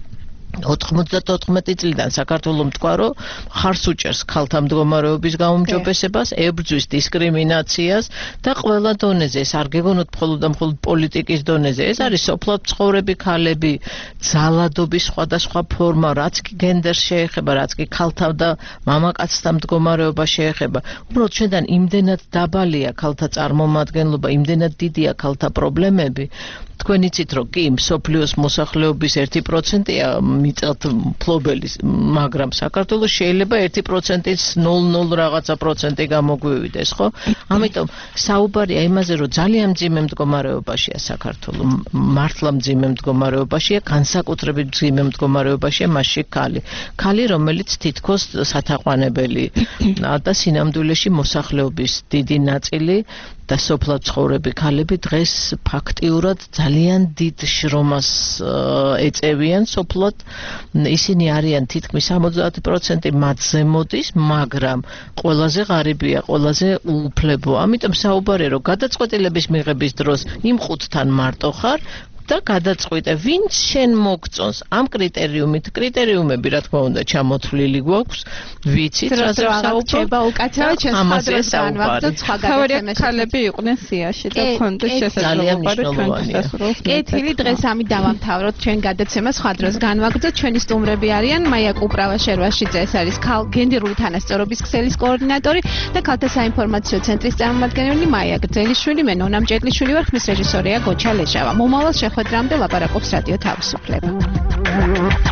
ოთხმოცდათოთხმეტი წლიდან საქართველოს თქვა რომ ხარს უჭერს ქალთა მდგომარეობის გაუმჯობესებას, ებრძვის დისკრიმინაციას და ყველა დონეზე, ეს არ გეგონოთ მხოლოდ და მხოლოდ პოლიტიკის დონეზე, ეს არის სოფლად ცხოვრები ქალები, ძალადობის სხვადასხვა ფორმა, რაც კი გენდერს შეეხება, რაც კი ქალთა და მამაკაცთა მდგომარეობა შეეხება. უბრალოდ ჩვენთან იმდენად დაბალია ქალთა წარმომადგენლობა, იმდენად დიდია ქალთა პრობლემები. თქვენ იცით რომ კი მსოფლიოს მოსახლეობის ერთი პროცენტია მიწათ მფლობელის, მაგრამ საქართველოს შეიძლება ერთი პროცენტის ნულ ნულ რაღაცა პროცენტი გამოგვივიდეს, ხო? ამიტომ საუბარია იმაზე, რომ ძალიან მძიმე მდგომარეობაშია საქართველო, მართლა მძიმე მდგომარეობაშია, განსაკუთრებით მძიმე მდგომარეობაშია მასში ქალი. ქალი, რომელიც თითქოს სათაყვანებელი და სინამდვილეში მოსახლეობის დიდი ნაწილი და სოფლად ცხოვრები ქალები დღეს ფაქტიურად ძალიან დიდ შრომას ეწევიან სოფლად. ისინი არიან თითქმის სამოცდაათი პროცენტი მათზე მოდის, მაგრამ ყველაზე ღარიბია, ყველაზე უუფლებო. ამიტომ საუბარია რომ გადაწყვეტილების მიღების დროს იმ ხუთთან მარტო ხარ და გადაწყვიტე, ვინც შენ მოგწონს ამ კრიტერიუმით, კრიტერიუმები რა თქმა უნდა ჩამოთვლილი გვაქვს, ვიცით რაზე საუბრობა, უკაცრავად შესაძლოა განვაგრძოთ სხვა გადაცემებში. ქალები იყვნენ სიაში და ქონდეს შესაძლებლობა ჩვენთვის. კეთილი, დღეს ამით დავამთავროთ ჩვენ გადაცემას, სხვა დროს განვაგრძოთ. ჩვენი სტუმრები არიან მაია კუპრავა-შერვაშიძე, ეს არის გენდერული თანასწორობის ქსელის კოორდინატორი და ქალთა საინფორმაციო ცენტრის წარმომადგენელი მაია გრძელიშვილი, მე ნონა მჭედლიშვილი ვარ, ხმის რეჟისორია გოჩა ლეჟავა. მომავალ შეხვედრამდე ლაპარაკობს რადიო თავისუფლება.